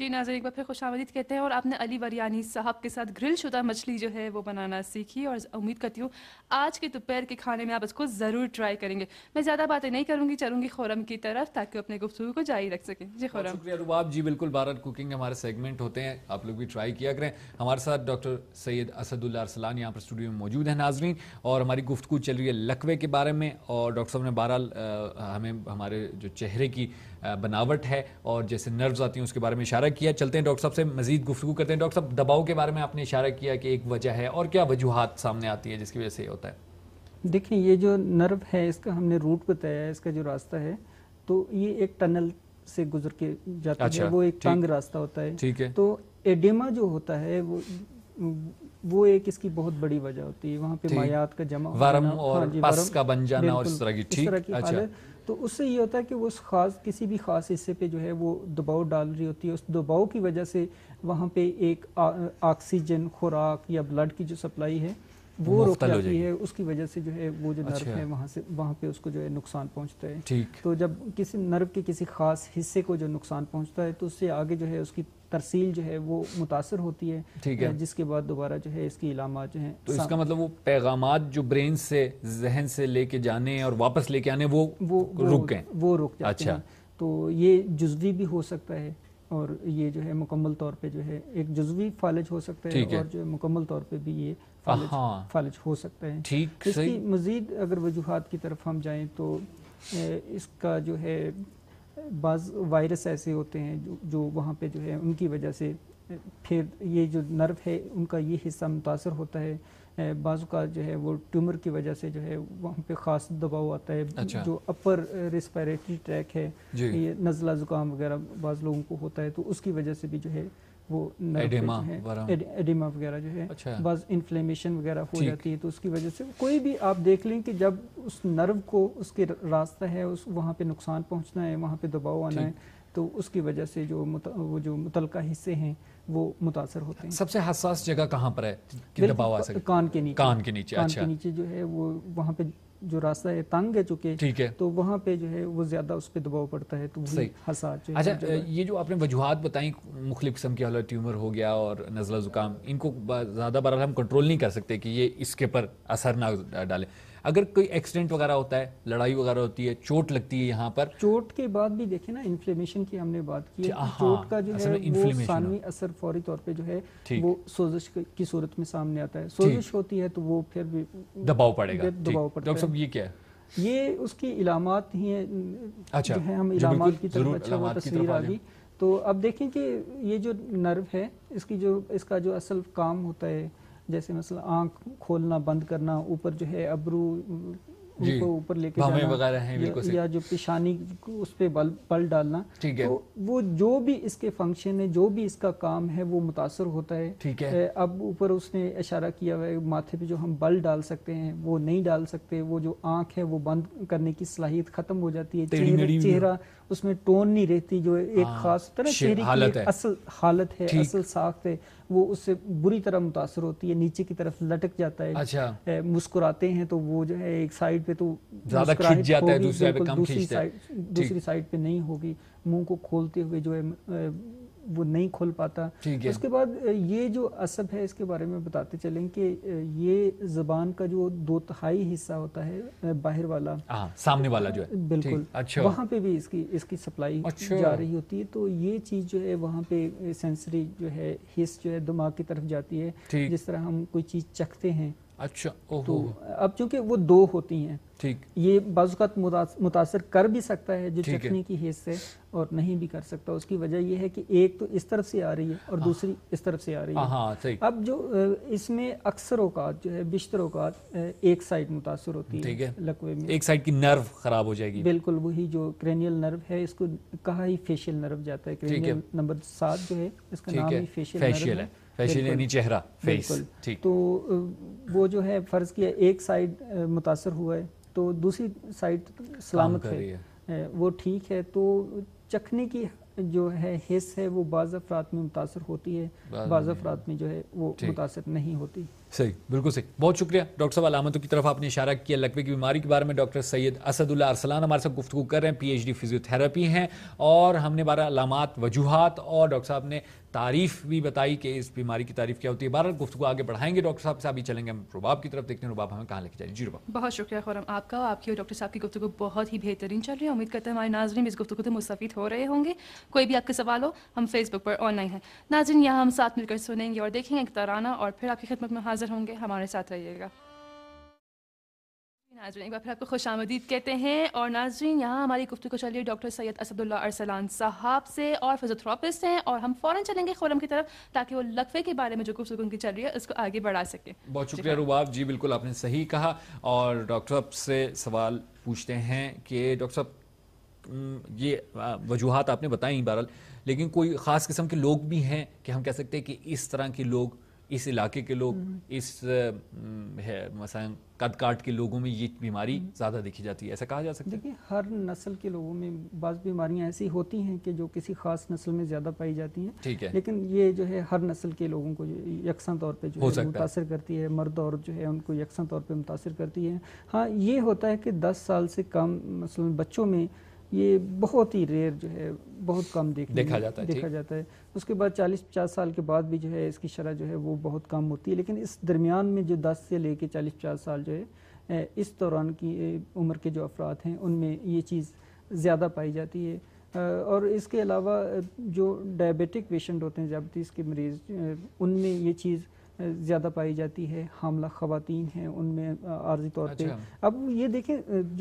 A: जी नाज़रीन, एक बार फिर खुशामदीद कहते हैं और आपने अली वरियानी साहब के साथ ग्रिल शुदा मछली जो है वो बनाना सीखी और उम्मीद करती हूँ आज के दोपहर के खाने में आप इसको ज़रूर ट्राई करेंगे। मैं ज़्यादा बातें नहीं करूँगी, चलूँगी खुर्रम की तरफ ताकि अपने गुफ्तगू को जारी रख सकें। जी खुर्रम।
B: शुक्रिया रुबाब जी, बिल्कुल भारत कुकिंग हमारे सेगमेंट होते हैं, आप लोग भी ट्राई किया करें। हमारे साथ डॉक्टर सैयद असदुल्लाह अरसलान यहाँ पर स्टूडियो में मौजूद हैं नाजरीन, और हमारी गुफ्तगू चल रही है लकवे के बारे में। और डॉक्टर साहब ने बहरहाल हमें हमारे जो चेहरे की बनावट है और जैसे नर्व्स आती हैं उसके बारे में इशारा किया। चलते हैं डॉक्टर साहब से मजीद गुफ्तगू करते हैं। डॉक्टर साहब, दबाव के बारे में आपने इशारा किया कि एक वजह है, और क्या वजूहात सामने आती है जिसकी वजह से होता है?
E: देखिए, ये जो नर्व है इसका हमने रूट बताया है, इसका जो रास्ता है तो ये एक टनल से गुजर के जाता है, वो एक तंग रास्ता होता है।
B: ठीक है।
E: तो एडिमा जो होता है वो एक इसकी बहुत बड़ी वजह होती है, वहाँ पे मायात का जमा
B: वर्म और पस का बन जाना और इस तरह की। ठीक,
E: अच्छा। तो उससे ये होता है कि वो उस खास किसी भी खास हिस्से पे जो है वो दबाव डाल रही होती है, उस दबाव की वजह से वहाँ पे एक ऑक्सीजन, खुराक या ब्लड की जो सप्लाई है वो रुक जाती है, उसकी वजह से जो है वो जो नर्व है वहाँ पे उसको जो है नुकसान पहुँचता है।
B: ठीक।
E: तो जब किसी नर्व के किसी खास हिस्से को जो नुकसान पहुँचता है तो उससे आगे जो है उसकी तरसील जो है वो मुतासर होती है। ठीक है। जिसके बाद दोबारा जो है इसकी इलामात जो है,
B: तो इसका मतलब वो पैगामात जो ब्रेन से जहन से लेके जाने और वापस लेके आने वो रुक गए,
E: वो रुक जाते हैं। तो ये जुज़वी भी हो सकता है और ये जो है मुकम्मल तौर पे जो है एक जुज़वी फालिज हो सकता है और जो मुकम्मल तौर पे भी ये फालिज हो सकता है।
B: ठीक।
E: इसकी मज़ीद अगर वजूहात की तरफ हम जाएं तो इसका जो है बाज़ वायरस ऐसे होते हैं जो वहाँ पे जो है उनकी वजह से फिर ये जो नर्व है उनका ये हिस्सा मुतासर होता है। बाज़ का जो है वो ट्यूमर की वजह से जो है वहाँ पे ख़ास दबाव आता है। अच्छा। जो अपर रेस्पिरेटरी ट्रैक है, ये नज़ला ज़ुकाम वगैरह बाज़ लोगों को होता है, तो उसकी वजह से भी जो है वो एडिमा वगैरह जो है। अच्छा। बस इन्फ्लेमेशन वगैरह हो जाती है, तो उसकी वजह से कोई भी आप देख लें कि जब उस नर्व को उसके रास्ता है उस वहाँ पे नुकसान पहुँचना है, वहाँ पे दबाव आना है, तो उसकी वजह से वो जो मुतलका हिस्से हैं वो मुतासर होते हैं।
B: सबसे हसास जगह कहाँ पर है कि दबाव आ सके?
E: कान के नीचे।
B: कान के नीचे। अच्छा।
E: कान के नीचे जो है वो वहाँ पे जो रास्ता है तंग है चुके।
B: ठीक है। तो
E: वहाँ पे जो है वो ज्यादा उस पे दबाव पड़ता है, तो वही हसास।
B: अच्छा, ये जो आपने वजूहात बताई मुख्तलिफ किस्म की हालत, ट्यूमर हो गया और नज़ला ज़ुकाम, इनको ज़्यादा बहरहाल हम कंट्रोल नहीं कर सकते कि ये इसके पर असर ना डाले। अगर कोई एक्सीडेंट वगैरह होता है, लड़ाई वगैरह होती है, चोट लगती है यहाँ पर,
E: चोट के बाद भी देखें ना, इन्फ्लेमेशन की हमने बात की है, चोट का जो है वो सानवी असर फौरी तौर पे जो है वो सोजिश की सूरत में सामने आता है। सोजिश होती है तो वो फिर भी
B: दबाव पड़ेगा।
E: डॉक्टर
B: साहब ये क्या है?
E: ये उसकी इलामात ही है।
B: अच्छा।
E: जो है हम इलामात की तरफ, अच्छा वो तस्वीर आ गई। तो अब देखें कि ये जो नर्व है इसका जो असल काम होता है, जैसे मसला आंख खोलना बंद करना, ऊपर जो है अबरू उनको ऊपर लेके जाना, या जो पेशानी उस पे बल डालना, तो वो जो भी इसके फंक्शन है, जो भी इसका काम है वो मुतासर होता है। ठीक है। अब ऊपर उसने इशारा किया हुआ है माथे पे जो हम बल डाल सकते हैं वो नहीं डाल सकते, वो जो आंख है वो बंद करने की सलाहियत खत्म हो जाती है, चेहरा उसमें टोन नहीं रहती, जो एक खास तरह चेहरे की असल हालत है, असल साख्त है, वो उससे बुरी तरह मुतासर होती है, नीचे की तरफ लटक जाता है। अच्छा। मुस्कुराते हैं तो वो जो है एक साइड पे तो
B: ज्यादा खिंच जाता है, दूसरी
E: साइड पे नहीं होगी, मुंह को खोलते हुए जो है वो नहीं खोल पाता। उसके बाद ये जो असब है इसके बारे में बताते चलें कि ये ज़बान का जो 2/3 हिस्सा होता है बाहर वाला,
B: सामने वाला जो है,
E: बिल्कुल। अच्छा। वहाँ पे भी इसकी सप्लाई जा रही होती है, तो ये चीज़ जो है वहाँ पे सेंसरी जो है हिस्स जो है दिमाग की तरफ जाती है, जिस तरह हम कोई चीज़ चखते हैं।
B: अच्छा।
E: तो अब चूंकि वो 2 होती हैं, ठीक, ये बाज़ मुतासर कर भी सकता है जो चखने की हिस्स है और नहीं भी कर सकता। उसकी वजह ये है कि एक तो इस तरफ से आ रही है और दूसरी इस तरफ से आ रही है। अब जो इसमें अक्सर औकात जो है बिश्तर औकात एक साइड मुतासर होती है, लकवे में एक
B: साइड की नर्व खराब हो जाएगी।
E: बिल्कुल, वही जो क्रेनियल नर्व है इसको कहा ही फेशियल नर्व जाता है। क्रेनियल नंबर 7 जो है इसका नाम ही फेशियल नर्व है।
B: फेशियल यानी चेहरा, फेस।
E: तो वो जो है फर्ज किया एक साइड मुतासर हुआ है तो दूसरी साइड सलामत है, वो ठीक है। तो चखने की जो है हिस्स है वो बाज़ अफराद में मुतासर होती है, बाज़ अफराद में जो है वो मुतासर नहीं होती।
B: صحیح, بالکل صحیح. بہت شکریہ ڈاکٹر صاحب. علامتوں کی طرف آپ نے اشارہ کیا. لکوے کی بیماری کے بارے میں ڈاکٹر سید اسد اللہ ارسلان ہمارے ساتھ گفتگو کر رہے ہیں, پی ایچ ڈی فزیوتھراپی ہیں, اور ہم نے 12 علامات, وجوہات, اور ڈاکٹر صاحب نے تعریف بھی بتائی کہ اس بیماری کی تعریف کیا ہوتی ہے. بہرحال گفتگو آگے بڑھائیں گے ڈاکٹر صاحب سے. ابھی چلیں گے ہم رباب کی طرف, دیکھتے ہیں رباب ہمیں کہاں لے کے جائیں. جی رباب.
A: بہت شکریہ خورم آپ کا. آپ کی اور ڈاکٹر صاحب کی گفتگو بہت ہی بہترین چل رہی ہے. امید کرتے ہیں ہمارے ناظرین اس گفتگو سے مستفید ہو رہے ہوں گے. کوئی بھی آپ کے سوال ہو, ہم face book per on line ہیں ناظرین, یہاں ہم ساتھ مل کر سنیں گے اور دیکھیں گے ایک ترانہ, اور پھر آپ کی خدمت میں حاضر ہوں گے. ہمارے ساتھ رہیے گا. ناظرین ایک بار پھر آپ کو خوش آمدید کہتے ہیں. اور ناظرین یہاں ہماری گفتگو چل رہی ہے ڈاکٹر سید اسد اللہ ارسلان صاحب سے, اور فزیوتھراپسٹ ہیں, اور ہم فوراً چلیں گے خرم کی طرف تاکہ وہ لکوے کے بارے میں جو گفتگو ان کی چل رہی ہے اس کو آگے بڑھا سکیں.
B: بہت شکریہ رباب. جی بالکل آپ نے صحیح کہا. اور ڈاکٹر صاحب سے سوال پوچھتے ہیں کہ ڈاکٹر صاحب یہ وجوہات آپ نے بتائیں بہرحال, لیکن کوئی خاص قسم کے لوگ بھی ہیں کہ ہم کہہ سکتے ہیں کہ اس طرح کے لوگ, اس علاقے کے لوگ, اس مثلا قد کاٹ کے لوگوں میں یہ بیماری زیادہ دیکھی جاتی ہے, ایسا کہا جا سکتا ہے؟
E: دیکھیے ہر نسل کے لوگوں میں بعض بیماریاں ایسی ہوتی ہیں کہ جو کسی خاص نسل میں زیادہ پائی جاتی ہیں,
B: ٹھیک ہے,
E: لیکن یہ جو ہے ہر نسل کے لوگوں کو یکساں طور پہ جو ہے متاثر کرتی ہے. مرد اور جو ہے ان کو یکساں طور پہ متاثر کرتی ہے. ہاں یہ ہوتا ہے کہ 10 سال سے کم مثلا بچوں میں یہ بہت ہی ریئر جو ہے, بہت کم دیکھا جاتا ہے. اس کے بعد 40-50 سال کے بعد بھی جو ہے اس کی شرح جو ہے وہ بہت کم ہوتی ہے. لیکن اس درمیان میں جو 10 سے لے کے 40-50 سال جو ہے اس دوران کی عمر کے جو افراد ہیں ان میں یہ چیز زیادہ پائی جاتی ہے. اور اس کے علاوہ جو ڈائبیٹک پیشنٹ ہوتے ہیں, ذیابیطس کے مریض, ان میں یہ چیز زیادہ پائی جاتی ہے. حاملہ خواتین ہیں ان میں عارضی طور پہ. اب یہ دیکھیں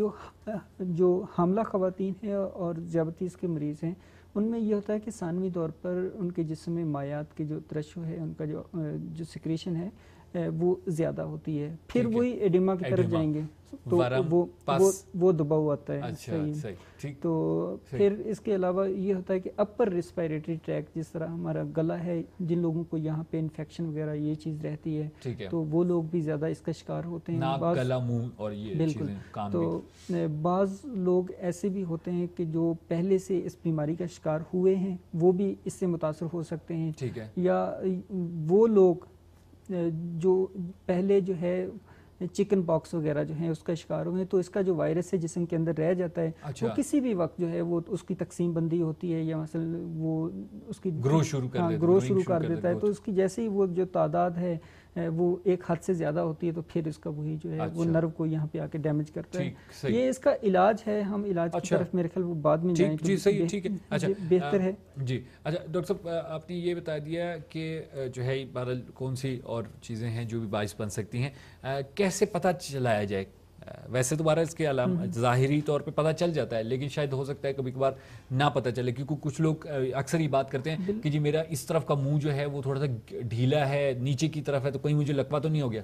E: جو حاملہ خواتین ہیں اور ذیابیطس کے مریض ہیں ان میں یہ ہوتا ہے کہ ثانوی طور پر ان کے جسم میں مایعات کے جو ترشح ہے, ان کا جو سیکریشن ہے وہ زیادہ ہوتی ہے. پھر وہی ایڈیما کی طرف جائیں گے تو وہ دباؤ آتا ہے. صحیح. تو پھر اس کے علاوہ یہ ہوتا ہے کہ اپر ریسپائریٹری ٹریک, جس طرح ہمارا گلا ہے, جن لوگوں کو یہاں پہ انفیکشن وغیرہ یہ چیز رہتی ہے تو وہ لوگ بھی زیادہ اس کا شکار ہوتے ہیں.
B: گلا, منہ اور یہ
E: بالکل. تو بعض لوگ ایسے بھی ہوتے ہیں کہ جو پہلے سے اس بیماری کا شکار ہوئے ہیں وہ بھی اس سے متاثر ہو سکتے ہیں. یا وہ لوگ جو پہلے جو ہے چکن پاکس وغیرہ جو ہیں اس کا شکار ہوئے ہیں, تو اس کا جو وائرس ہے جسم کے اندر رہ جاتا ہے وہ کسی بھی وقت جو ہے وہ اس کی تقسیم بندی ہوتی ہے, یا مثلا وہ اس کی گرو شروع کر دیتا ہے. تو اس کی جیسے ہی وہ جو تعداد ہے وہ ایک حد سے زیادہ ہوتی ہے تو پھر اس کا وہی جو ہے وہ نرو کو یہاں پہ آ کے ڈیمیج کرتا ہے. یہ اس کا علاج ہے. ہم علاج کی طرف میرے خیال وہ بعد میں جائیں تو بہتر ہے.
B: جی اچھا ڈاکٹر صاحب, آپ نے یہ بتا دیا کہ جو ہے بہرحال کون سی اور چیزیں ہیں جو بھی باعث بن سکتی ہیں, کیسے پتہ چلایا جائے؟ ویسے تو بارہ اس کے ظاہری طور پہ پتہ چل جاتا ہے, لیکن شاید ہو سکتا ہے کبھی کبھار نہ پتہ چلے, کیونکہ کچھ لوگ اکثر یہ بات کرتے ہیں کہ جی میرا اس طرف کا منہ جو ہے وہ تھوڑا سا ڈھیلا ہے, نیچے کی طرف ہے, تو کہیں مجھے لکوا تو نہیں ہو گیا؟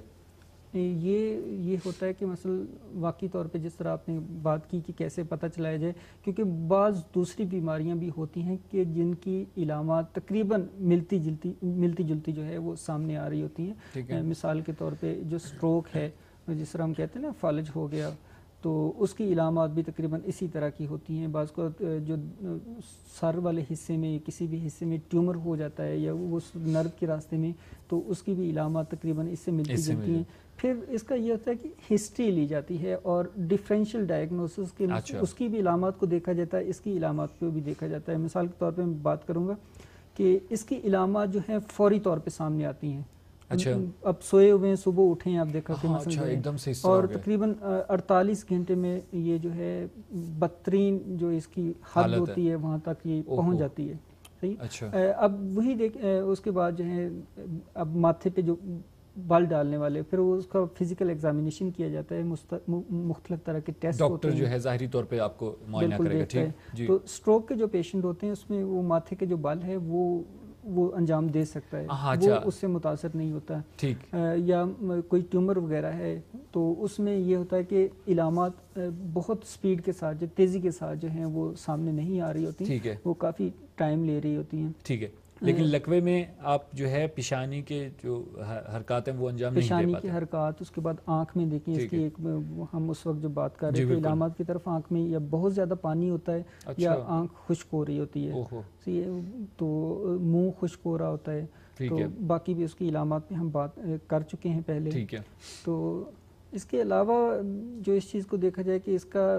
E: یہ ہوتا ہے کہ مثلا واقعی طور پہ جس طرح آپ نے بات کی کہ کیسے پتہ چلایا جائے, کیونکہ بعض دوسری بیماریاں بھی ہوتی ہیں کہ جن کی علامات تقریباً ملتی جلتی جو ہے وہ سامنے آ رہی ہوتی ہیں. مثال کے طور پہ جو سٹروک ہے, جس طرح ہم کہتے ہیں نا فالج ہو گیا, تو اس کی علامات بھی تقریباً اسی طرح کی ہوتی ہیں. بعض کو جو سر والے حصے میں کسی بھی حصے میں ٹیومر ہو جاتا ہے یا وہ نرو کے راستے میں, تو اس کی بھی علامات تقریباً اس سے ملتی جلتی ہیں. پھر اس کا یہ ہوتا ہے کہ ہسٹری لی جاتی ہے اور ڈیفرینشیل ڈائگنوسس کے اس کی بھی علامات کو دیکھا جاتا ہے, اس کی علامات کو بھی دیکھا جاتا ہے. مثال کے طور پہ میں بات کروں گا کہ اس کی علامات جو ہیں فوری طور پہ سامنے آتی ہیں. اب سوئے ہوئے ہیں, صبح اٹھیں, آپ دیکھا کہ مثلا اور تقریباً 48 گھنٹے میں یہ جو ہے بدترین جو اس کی حد ہوتی ہے وہاں تک یہ پہنچ جاتی ہے. صحیح. اب وہی اس کے بعد جو ہے اب ماتھے پہ جو بال ڈالنے والے, پھر اس کا فزیکل ایگزامینیشن کیا جاتا ہے, مختلف طرح کے ٹیسٹ
B: ڈاکٹر جو ہے ظاہری طور پہ آپ کو معائنہ کرے گا.
E: تو سٹروک کے جو پیشنٹ ہوتے ہیں اس میں وہ ماتھے کے جو بال ہے وہ انجام دے سکتا ہے, وہ اس سے متاثر نہیں ہوتا. یا کوئی ٹیومر وغیرہ ہے تو اس میں یہ ہوتا ہے کہ علامات بہت سپیڈ کے ساتھ, تیزی کے ساتھ جو ہیں وہ سامنے نہیں آ رہی ہوتی, وہ کافی ٹائم لے رہی ہوتی ہیں.
B: ٹھیک ہے. لیکن لقوے میں آپ جو ہے پیشانی کے جو حرکات ہیں وہ انجام نہیں دے پاتے.
E: پیشانی کی حرکات، اس کے بعد آنکھ میں دیکھیں اس کی ایک ہم اس وقت جو بات کر رہے تھے علامات کی طرف، آنکھ میں یا بہت زیادہ پانی ہوتا ہے یا آنکھ خشک ہو رہی ہوتی ہے تو منہ خشک ہو رہا ہوتا ہے. تو باقی بھی اس کی علامات میں ہم بات کر چکے ہیں پہلے. تو اس کے علاوہ جو اس چیز کو دیکھا جائے کہ اس کا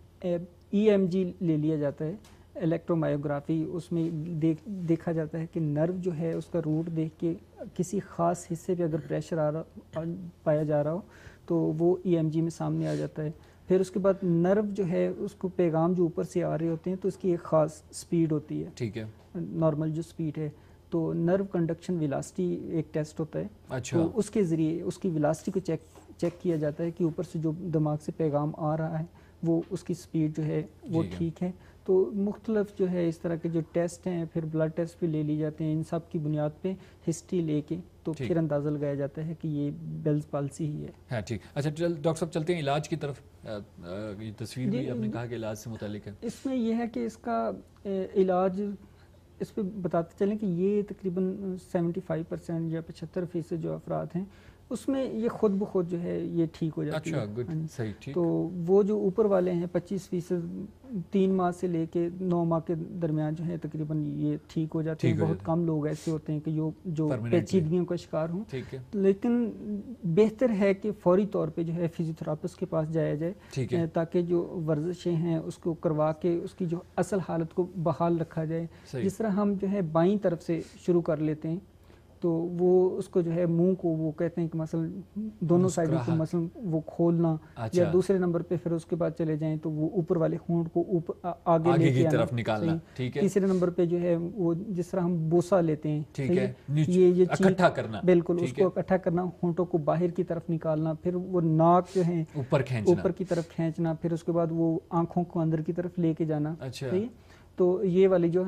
E: EMG لے لیا جاتا ہے، الیکٹرو مایوگرافی، اس میں دیکھا جاتا ہے کہ نرو جو ہے اس کا روٹ دیکھ کے کسی خاص حصے پہ اگر پریشر پایا جا رہا ہو تو وہ EMG میں سامنے آ جاتا ہے. پھر اس کے بعد نرو جو ہے اس کو پیغام جو اوپر سے آ رہے ہوتے ہیں تو اس کی ایک خاص سپیڈ ہوتی ہے، ٹھیک ہے، نارمل جو سپیڈ ہے. تو نرو کنڈکشن ویلاسٹی ایک ٹیسٹ ہوتا ہے، تو اس کے ذریعے اس کی ویلاسٹی کو چیک کیا جاتا ہے کہ اوپر سے جو دماغ سے پیغام آ رہا ہے وہ اس کی سپیڈ جو ہے وہ ٹھیک ہے. تو مختلف جو ہے اس طرح کے جو ٹیسٹ ہیں، پھر بلڈ ٹیسٹ بھی لے لی جاتے ہیں، ان سب کی بنیاد پہ ہسٹری لے کے تو پھر اندازہ لگایا جاتا ہے کہ یہ بیلز پالسی ہی ہے. ہاں
B: ٹھیک. اچھا ڈاکٹر صاحب چلتے ہیں علاج کی طرف. یہ تصویر بھی آپ نے کہا کہ علاج سے متعلق ہے.
E: اس میں یہ ہے کہ اس کا علاج اس پہ بتاتے چلیں کہ یہ تقریباً 75% یا 75% جو افراد ہیں اس میں یہ خود بخود جو ہے یہ ٹھیک ہو جاتی ہے. تو وہ جو اوپر والے ہیں 25% 3 ماہ سے لے کے 9 ماہ کے درمیان جو ہے تقریباً یہ ٹھیک ہو جاتے ہیں. بہت کم لوگ ایسے ہوتے ہیں کہ جو پیچیدگیوں کا شکار ہوں. لیکن بہتر ہے کہ فوری طور پہ جو ہے فزیو تھراپسٹ کے پاس جایا جائے تاکہ جو ورزشیں ہیں اس کو کروا کے اس کی جو اصل حالت کو بحال رکھا جائے. جس طرح ہم جو ہے بائیں طرف سے شروع کر لیتے ہیں تو وہ اس کو جو ہے منہ کو وہ کہتے ہیں کہ مثلا دونوں سائڈوں کو مثلا وہ کھولنا، یا دوسرے نمبر پہ پھر اس کے بعد چلے جائیں تو وہ اوپر والے ہونٹ کو اوپر آگے لے کے
B: طرف نکالنا.
E: تیسرے نمبر پہ جو ہے وہ جس طرح ہم بوسہ لیتے ہیں
B: یہ اکٹھا کرنا،
E: بالکل اس کو اکٹھا کرنا، ہونٹوں کو باہر کی طرف نکالنا، پھر وہ ناک جو ہے اوپر کی طرف کھینچنا، پھر اس کے بعد وہ آنکھوں کو اندر کی طرف لے کے جانا. تو یہ والی جو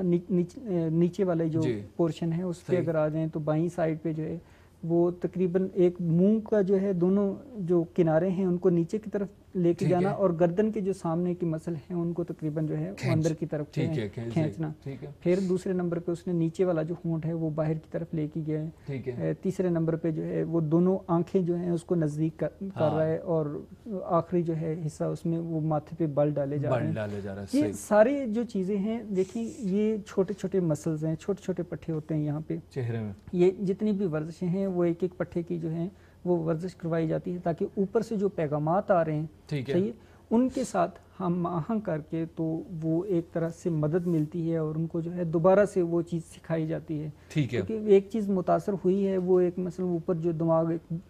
E: نیچے والے جو پورشن ہے اس پہ اگر آ جائیں تو بائیں سائڈ پہ جو ہے وہ تقریباً ایک منہ کا جو ہے دونوں جو کنارے ہیں ان کو نیچے کی طرف لے کے جانا اور گردن کے جو سامنے کی مسل ہیں ان کو تقریباً جو ہے اندر کی طرف کھینچنا. پھر دوسرے نمبر پہ اس نے نیچے والا جو ہونٹ ہے وہ باہر کی طرف لے کے گیا ہے. تیسرے نمبر پہ جو ہے وہ دونوں آنکھیں جو ہیں اس کو نزدیک کر رہا ہے اور آخری جو ہے حصہ اس میں وہ ماتھے پہ بل ڈالے جا رہے ہیں. یہ ساری جو چیزیں ہیں دیکھیں یہ چھوٹے چھوٹے مسلز ہیں، چھوٹے چھوٹے پٹھے ہوتے ہیں یہاں پہ چہرے میں. یہ جتنی بھی ورزشیں ہیں وہ ایک ایک پٹھے کی جو ہیں وہ ورزش کروائی جاتی ہے تاکہ اوپر سے جو پیغامات آ رہے ہیں صحیح ان کے ساتھ ہم آہنگ کر کے تو وہ ایک طرح سے مدد ملتی ہے اور ان کو جو ہے دوبارہ سے وہ چیز سکھائی جاتی ہے. کیونکہ ایک چیز متاثر ہوئی ہے وہ ایک مثلا اوپر جو دماغ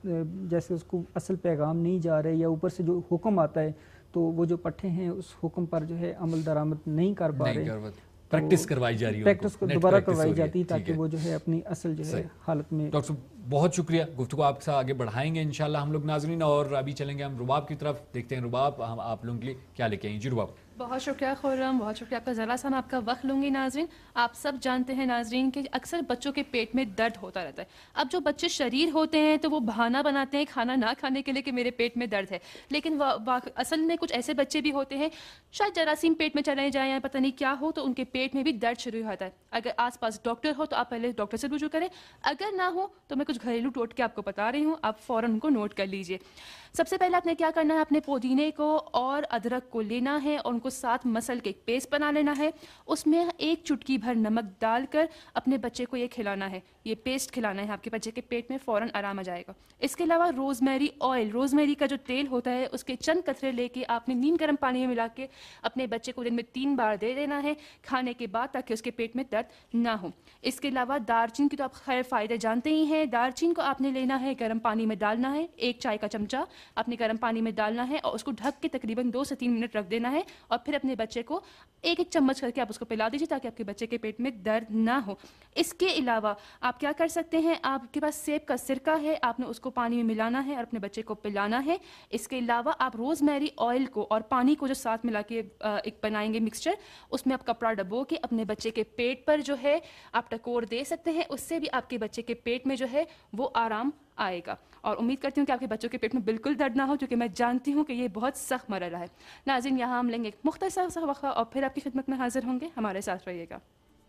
E: جیسے اس کو اصل پیغام نہیں جا رہے یا اوپر سے جو حکم آتا ہے تو وہ جو پٹھے ہیں اس حکم پر جو ہے عمل درآمد نہیں کر پا رہے.
B: پریکٹس کروائی جا رہی ہے،
E: پریکٹس کو دوبارہ کروائی جاتی ہے تاکہ وہ جو ہے اپنی اصل جو ہے حالت میں.
B: ڈاکٹر صاحب بہت شکریہ، گفتگو آپ کے ساتھ آگے بڑھائیں گے انشاءاللہ ہم لوگ ناظرین. اور ابھی چلیں گے ہم رباب کی طرف، دیکھتے ہیں رباب ہم آپ لوگوں کے لیے کیا لے کے آئیں. جی رباب.
A: بہت شکریہ خرم، بہت شکریہ آپ کا. ذرا سا میں آپ کا وقت لوں گی ناظرین. آپ سب جانتے ہیں ناظرین کہ اکثر بچوں کے پیٹ میں درد ہوتا رہتا ہے. اب جو بچے شریر ہوتے ہیں تو وہ بہانہ بناتے ہیں کھانا نہ کھانے کے لیے کہ میرے پیٹ میں درد ہے، لیکن اصل میں کچھ ایسے بچے بھی ہوتے ہیں شاید جراثیم پیٹ میں چلے جائیں یا پتہ نہیں کیا ہو تو ان کے پیٹ میں بھی درد شروع ہوتا ہے. اگر آس پاس ڈاکٹر ہو تو آپ پہلے ڈاکٹر سے رجوع کریں، اگر نہ ہو تو میں کچھ گھریلو ٹوٹکے آپ کو بتا رہی ہوں، آپ فوراً ان کو نوٹ کر لیجئے. سب سے پہلے آپ نے کیا کرنا ہے، اپنے پودینے کو اور ادرک کو لینا ہے اور ان کو ساتھ مسل کے ایک پیسٹ بنا لینا ہے. اس میں 1 چٹکی بھر نمک ڈال کر اپنے بچے کو یہ کھلانا ہے، یہ پیسٹ کھلانا ہے. آپ کے بچے کے پیٹ میں فوراً آرام آ جائے گا. اس کے علاوہ روزمیری آئل، روزمیری کا جو تیل ہوتا ہے اس کے چند قطرے لے کے آپ نے نیم گرم پانی میں ملا کے اپنے بچے کو دن میں 3 بار دے دینا ہے کھانے کے بعد تاکہ اس کے پیٹ میں درد نہ ہو. اس کے علاوہ دارچین کی تو آپ خیر فائدے جانتے ہی ہیں. دارچین کو آپ نے لینا ہے، گرم پانی میں ڈالنا ہے، 1 چائے کا چمچہ اپنے گرم پانی میں ڈالنا ہے اور اس کو ڈھک کے تقریباً 2 سے 3 منٹ رکھ دینا ہے اور پھر اپنے بچے کو 1 چمچ کر کے آپ اس کو پلا دیجیے تاکہ آپ کے بچے کے پیٹ میں درد نہ ہو. اس کے علاوہ آپ کیا کر سکتے ہیں، آپ کے پاس سیب کا سرکہ ہے، آپ نے اس کو پانی میں ملانا ہے اور اپنے بچے کو پلانا ہے. اس کے علاوہ آپ روزمیری آئل کو اور پانی کو جو ساتھ ملا کے ایک بنائیں گے مکسچر، اس میں آپ کپڑا ڈبو کے اپنے بچے کے پیٹ پر جو ہے آپ ٹکور دے سکتے ہیں. اس سے بھی آپ کے بچے کے پیٹ میں جو ہے وہ آرام آئے گا اور امید کرتی ہوں کہ آپ کے بچوں کے پیٹ میں بالکل درد نہ ہو کیونکہ میں جانتی ہوں کہ یہ بہت سخت مرحلہ ہے. ناظرین یہاں ہم لیں گے ایک مختصر سا وقفہ اور پھر آپ کی خدمت میں حاضر ہوں گے، ہمارے ساتھ رہیے گا.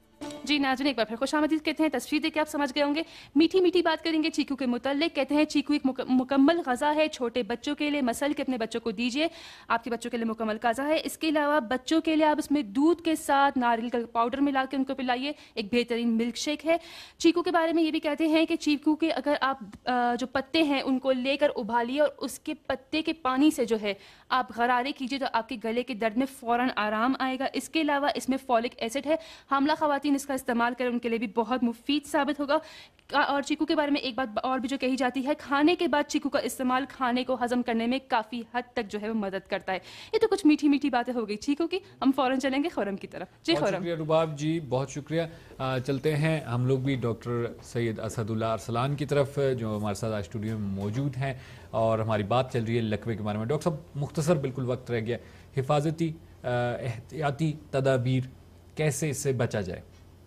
A: जी नाज़रीन, एक बार फिर खुशामदीद कहते हैं। तस्वीर देख के आप समझ गए होंगे, मीठी मीठी बात करेंगे चीकू के मुतल्लिक। कहते हैं चीकू एक मुकम्मल ग़ज़ा है छोटे बच्चों के लिए, मसल के अपने बच्चों को दीजिए, आपके बच्चों के लिए मुकम्मल ग़ज़ा है। इसके अलावा बच्चों के लिए आप इसमें दूध के साथ नारियल का पाउडर मिला के उनको पिलाइए, एक बेहतरीन मिल्क शेक है। चीकू के बारे में ये भी कहते हैं कि चीकू के अगर आप जो पत्ते हैं उनको लेकर उबालिए और उसके पत्ते के पानी से जो है आप गरारे कीजिए तो आपके गले के दर्द में फ़ौरन आराम आएगा। इसके अलावा इसमें फॉलिक एसिड है, हामला ख़वातीन इसका इस्तेमाल करें उनके लिए भी बहुत मुफीद साबित होगा। और चीकू के बारे में एक बात और भी जो कही जाती है, खाने के बाद चीकू का इस्तेमाल खाने को हजम करने में काफ़ी हद तक जो है वो मदद करता है। ये तो कुछ मीठी मीठी बातें हो गई चीकू की। हम फ़ौरन चलेंगे खुर्रम की तरफ। जी खुर्रम।
B: शुक्रिया रुबाब जी, बहुत शुक्रिया। चलते हैं हम लोग भी डॉक्टर सैयद असदुल्लाह अरसलान की तरफ, जो हमारे साथ आज स्टूडियो में मौजूद हैं और हमारी बात चल रही है लकवे के बारे में। डॉक्टर साहब, मुख्तसर बिल्कुल वक्त रह गया, हिफाजती एहतियाती तदाबीर कैसे इससे बचा जाए?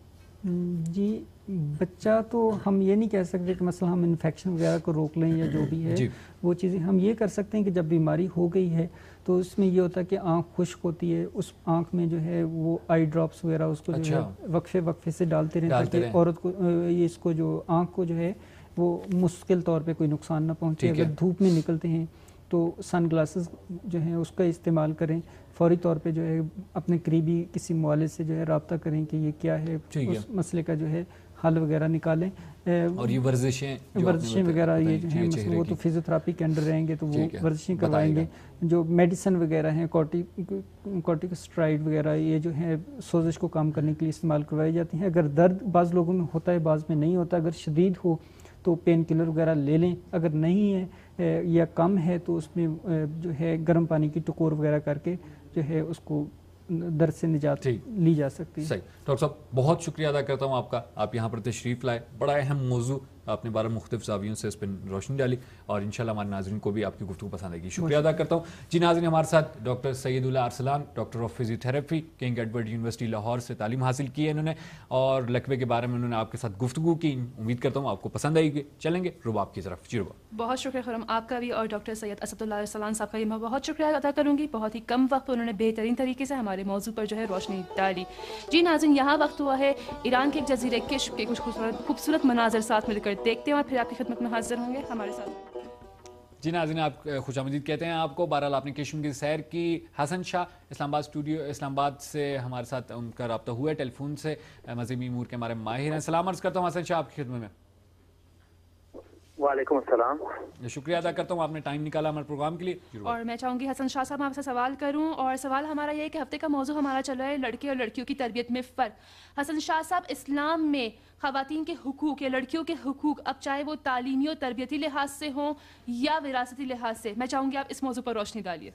E: जी, बच्चा तो हम ये नहीं कह सकते कि मसला हम इन्फेक्शन वगैरह को रोक लें या जो भी है वो चीज़ें हम ये कर सकते हैं कि जब बीमारी हो गई है तो उसमें ये होता है कि आँख खुश्क होती है, उस आँख में जो है वो आई ड्रॉप्स वगैरह उसको जो है वक्फे से डालते रहें ताकि औरत को ये इसको जो आँख को जो है वो मुश्किल तौर पे कोई नुकसान ना पहुँचे। अगर धूप में निकलते हैं तो सन ग्लासेस जो है उसका इस्तेमाल करें, फौरी तौर पे जो है अपने करीबी किसी मुआलिज से जो है रब्ता करें कि ये क्या है, उस मसले का जो है हल वगैरह निकालें।
B: और ये वर्जिशें
E: वगैरह ये जो है मतलब वो तो फिजियोथेरेपी के अंडर रहेंगे तो वो वर्जिशें करवाएंगे। जो मेडिसिन वगैरह हैं कॉर्टिकोस्टेरॉइड वगैरह ये जो है सोजिश को कम करने के लिए इस्तेमाल करवाई जाती हैं। अगर दर्द बाज़ लोगों में होता है बाज़ में नहीं होता, अगर शदीद हो तो पेन किलर वगैरह ले लें, अगर नहीं है या कम है तो उसमें जो है गर्म पानी की टकोर वगैरह करके जो है उसको दर्द से निजात ली जा सकती है।
B: सही डॉक्टर साहब, बहुत शुक्रिया अदा करता हूँ आपका, आप यहाँ पर तशरीफ़ लाए, बड़ा अहम मौजू आपने 12 मुख्तलिफ ज़ावियों से इस पर रोशनी डाली और इंशाल्लाह हमारे नाज़रीन को भी आपकी गुफ्तगू पसंद आएगी। शुक्रिया अदा करता हूँ। जी नाज़रीन, हमारे साथ doctor Syedullah Arslan, doctor of physiotherapy, King Edward University Lahore से तालीम हासिल की है इन्होंने और लकवे के बारे में उन्होंने आपके साथ गुफ्तगू की। उम्मीद करता हूँ आपको पसंद आएगी। चलेंगे रुबाब की तरफ। जी रुबाब,
A: बहुत शुक्रिया खुर्रम आपका भी और डॉक्टर सैयद असदुल्लाह अरसलान साहब का मैं बहुत शुक्रिया अदा करूँगी। बहुत ही कम वक्त उन्होंने बेहतरीन तरीके से हमारे मौजू पर जो है रोशनी डाली। जी नाज़रीन, यहाँ वक्त हुआ है ईरान के एक जजीरे किश्क के कुछ खूबसूरत मनाजर साथ मिलकर देखते हैं और फिर आपकी खिदमत में हाजिर होंगे हमारे साथ।
B: जी नाज़रीन, आप खुशामदीद कहते हैं आपको। बहरहाल आपने किश्म की सैर की। हसन शाह इस्लामाबाद स्टूडियो इस्लामाबाद से हमारे साथ उनका रब्ता हुआ है टेलीफोन से, मज़ीदी उमूर के हमारे माहिर हैं। सलाम अर्ज़ करता हूँ हसन शाह आपकी खिदमत में।
H: वालेकुम अस्सलाम।
B: शुक्रिया अदा करता हूँ आपने टाइम निकाला हमारे प्रोग्राम के लिए।
A: और मैं चाहूँगी हसन शाह साहब आपसे सवाल करूँ और सवाल हमारा ये है कि हफ्ते का मौजू हमारा चल रहा है लड़के और लड़कियों की तरबियत में फ़र्क। हसन शाह साहब, इस्लाम में ख़वातीन के हुकूक या लड़कियों के हुकूक, अब चाहे वो तालीमी और तरबियती लिहाज से हों या विरासती लिहाज से, मैं चाहूँगी आप इस मौजू पर रोशनी डालिए।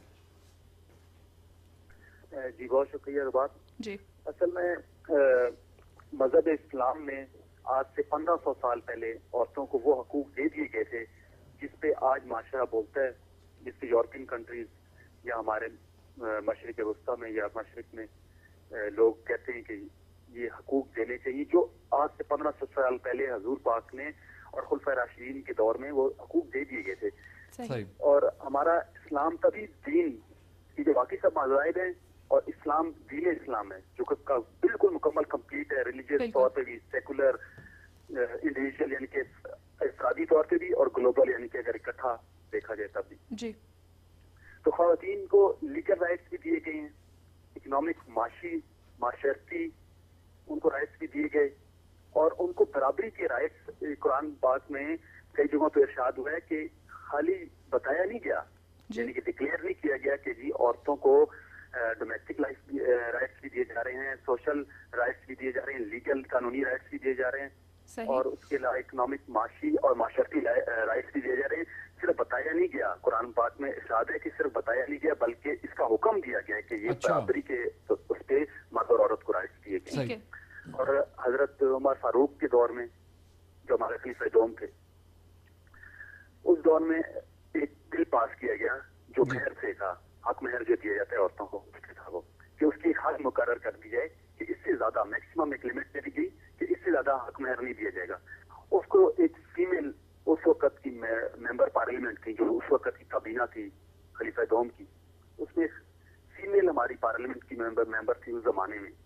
H: जी बहुत शुक्रिया रुबाब
A: जी।
H: असल में मज़हब इस्लाम में आज से 1500 साल पहले औरतों को वो हकूक दे दिए गए थे जिस पे आज माशरा बोलता है, जिसपे यूरोपियन कंट्रीज या हमारे मशरिक वस्ता में या मशरिक में लोग कहते हैं कि ये हकूक देने चाहिए, जो आज से 1500 साल पहले हजूर पाक ने और खुलफाए राशिदीन के दौर में वो हकूक दे दिए गए थे। और हमारा इस्लाम तभी दीन की जो बाकी सब मज़ाहिब हैं और इस्लाम दीन इस्लाम है जो का बिल्कुल मुकम्मल कंप्लीट है, रिलीजियस तौर पे भी, सेकुलर, इंडिविजुअल यानी कि इफरादी तौर पे भी और ग्लोबल यानी कि अगर इकट्ठा देखा जाए तब भी
A: जी।
H: तो ख़वातीन को लीगल राइट्स भी दिए गए हैं, इकोनॉमिक, माशी, माशरती उनको राइट्स भी दिए गए और उनको बराबरी के राइट्स कुरान पाक में कई जगहों पर इरशाद हुआ है कि खाली बताया नहीं गया, यानी कि डिक्लेयर नहीं किया गया कि जी औरतों को डोमेस्टिक राइट्स भी दिए जा रहे हैं, सोशल राइट्स भी दिए जा रहे हैं, लीगल कानूनी राइट्स भी दिए जा रहे हैं और उसके अलावा इकोनॉमिक, माशी और माशरती राइट्स भी दिए जा रहे हैं। सिर्फ बताया नहीं गया, कुरान पाक में इरशाद है कि सिर्फ बताया नहीं गया बल्कि इसका हुक्म दिया गया है कि ये बराबरी के तो उस पे मर्द और औरत को राइट्स दिए गए। और हजरत उमर फारूक के दौर में जो हमारे खलीफा दोम थे, उस दौर में एक बिल पास किया गया जो मेहर से था, हक मेहर जो दिया जाता है औरतों को उसके था वो कि उसकी हद मुकर्रर कर दी जाए कि इससे ज्यादा मैक्सिमम एक लिमिट दे दी गई कि इससे ज्यादा हक मेहर नहीं दिया जाएगा। उसको एक फीमेल उस वक्त की मेंबर पार्लियामेंट थी जो उस वक्त की काबीना थी खलीफा दोम की, उसमें फीमेल हमारी पार्लियामेंट की मेंबर थी उस जमाने में,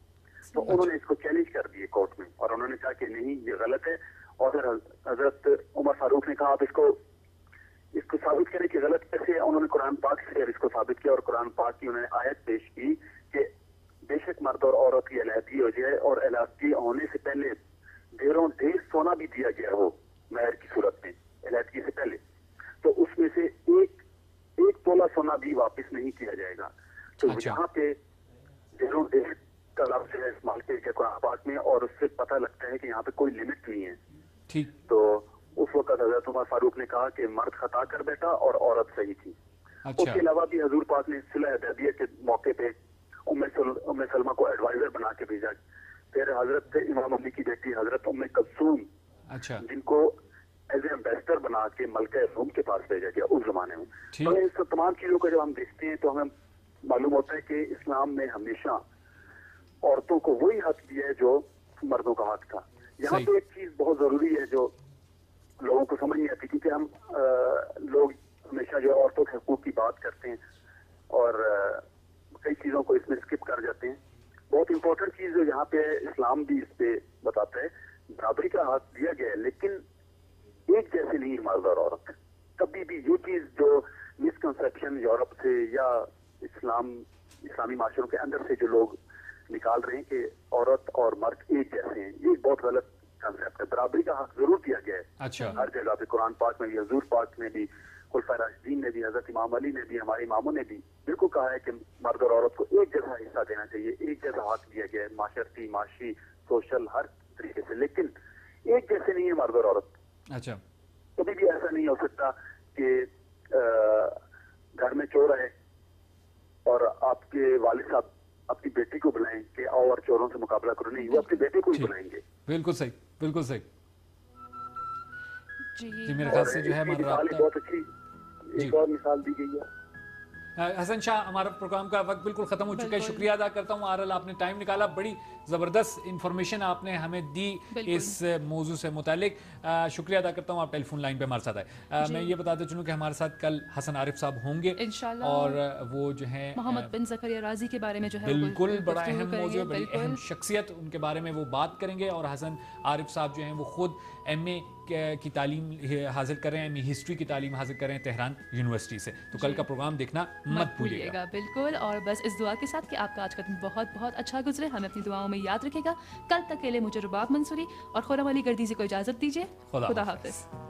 H: تو انہوں نے اس کو چیلنج کر دیے کورٹ میں اور انہوں نے کہا کہ نہیں یہ غلط ہے. اور پھر حضرت عمر فاروق نے کہا آپ اس کو ثابت کریں کہ غلط کیسے. انہوں نے قرآن پاک سے اس کو ثابت کیا اور قرآن پاک کی انہوں نے آیت پیش کی کہ بے شک مرد اور عورت کی علیحدگی ہو جائے اور علیحدگی ہونے سے پہلے ڈھیر سونا بھی دیا گیا ہو مہر کی صورت میں علیحدگی سے پہلے, تو اس میں سے ایک تولہ سونا بھی واپس نہیں کیا جائے گا. تو یہاں پہ ڈھیر کا لفظ ہے استعمال کیا گیا قرآن پاک میں اور اس سے پتہ لگتا ہے کہ یہاں پہ کوئی لمٹ نہیں ہے.
B: ٹھیک.
H: تو اس وقت حضرت عمر فاروق نے کہا کہ مرد خطا کر بیٹھا اور عورت صحیح تھی. اس کے علاوہ بھی حضور پاک نے صلح حدیبیہ کے موقع پہ ام سلمہ کو ایڈوائزر بنا کے بھیجا. پھر حضرت امام علی کی بیٹی حضرت ام کلثوم جن کو ایز اے ایمبیسڈر بنا کے ملکہ روم کے پاس بھیجا گیا اس زمانے میں. تو اس تمام چیزوں کو جب ہم دیکھتے ہیں تو ہمیں معلوم ہوتا ہے کہ اسلام نے ہمیشہ عورتوں کو وہی حق دیا ہے جو مردوں کا حق تھا. یہاں پہ ایک چیز بہت ضروری ہے جو لوگوں کو سمجھ نہیں آتی, کیونکہ ہم لوگ ہمیشہ جو عورتوں کے حقوق کی بات کرتے ہیں اور کئی چیزوں کو اس میں اسکپ کر جاتے ہیں. بہت امپورٹنٹ چیز جو یہاں پہ اسلام بھی اس پہ بتاتا ہے, برابری کا حق دیا گیا ہے لیکن ایک جیسے نہیں مرد اور عورت. کبھی بھی یہ چیز جو مسکنسیپشن یورپ سے یا اسلامی معاشروں کے اندر سے جو لوگ نکال رہے ہیں کہ عورت اور مرد ایک جیسے ہیں, یہ بہت غلط کنسیپٹ ہے. برابری کا حق ضرور دیا گیا ہے ہر جگہ پہ, قرآن پاک میں بھی, حضور پاک میں بھی, خلفائے راشدین نے بھی, حضرت امام علی نے بھی, ہمارے اماموں نے بھی بالکل کہا ہے کہ مرد اور عورت کو ایک جیسا حصہ دینا چاہیے, ایک جیسا حق دیا گیا ہے معاشرتی, معاشی, سوشل, ہر طریقے سے. لیکن ایک جیسے نہیں ہے مرد اور عورت.
B: اچھا.
H: کبھی بھی ایسا نہیں ہو سکتا کہ گھر میں چور ہے اور آپ کے والد صاحب اپنی بیٹی کو بلائیں کہ آؤ اور چوروں سے مقابلہ کرو. نہیں, وہ اپنے بیٹے کو ہی بلائیں گے.
B: بالکل صحیح, بالکل صحیح. جی میرے خیال سے جو ہے ہمارا رابطہ
H: بہت اچھی ایک اور مثال دی گئی ہے.
B: حسن شاہ, ہمارا پروگرام کا وقت بالکل ختم ہو چکا ہے. شکریہ ادا کرتا ہوں آرل, آپ نے ٹائم نکالا, بڑی زبردست انفارمیشن آپ نے ہمیں دی اس موضوع سے متعلق. شکریہ ادا کرتا ہوں, آپ ٹیلی فون لائن پہ ہمارے ساتھ آئے. میں یہ بتاتے چلوں کہ ہمارے ساتھ کل حسن عارف صاحب ہوں گے اور وہ جو ہیں
A: محمد بن زکریا رازی کے بارے میں جو ہے
B: بالکل بڑا اہم موضوع ہے, بڑی اہم شخصیت, ان کے بارے میں وہ بات کریں گے. اور حسن عارف صاحب جو ہیں وہ خود ایم اے کی تعلیم حاصل کر رہے ہیں, ایم اے ہسٹری کی تعلیم حاصل کر رہے ہیں تہران یونیورسٹی سے. تو کل کا پروگرام دیکھنا مت بھولیے گا.
A: بالکل. اور بس اس دعا کے ساتھ کہ آپ کا آج کا دن بہت بہت اچھا گزرے, ہمیں اپنی دعاؤں میں یاد رکھے گا. کل تک کے لیے مجھے رباب منصوری اور خورم علی گردی سے کو اجازت دیجیے. خدا حافظ.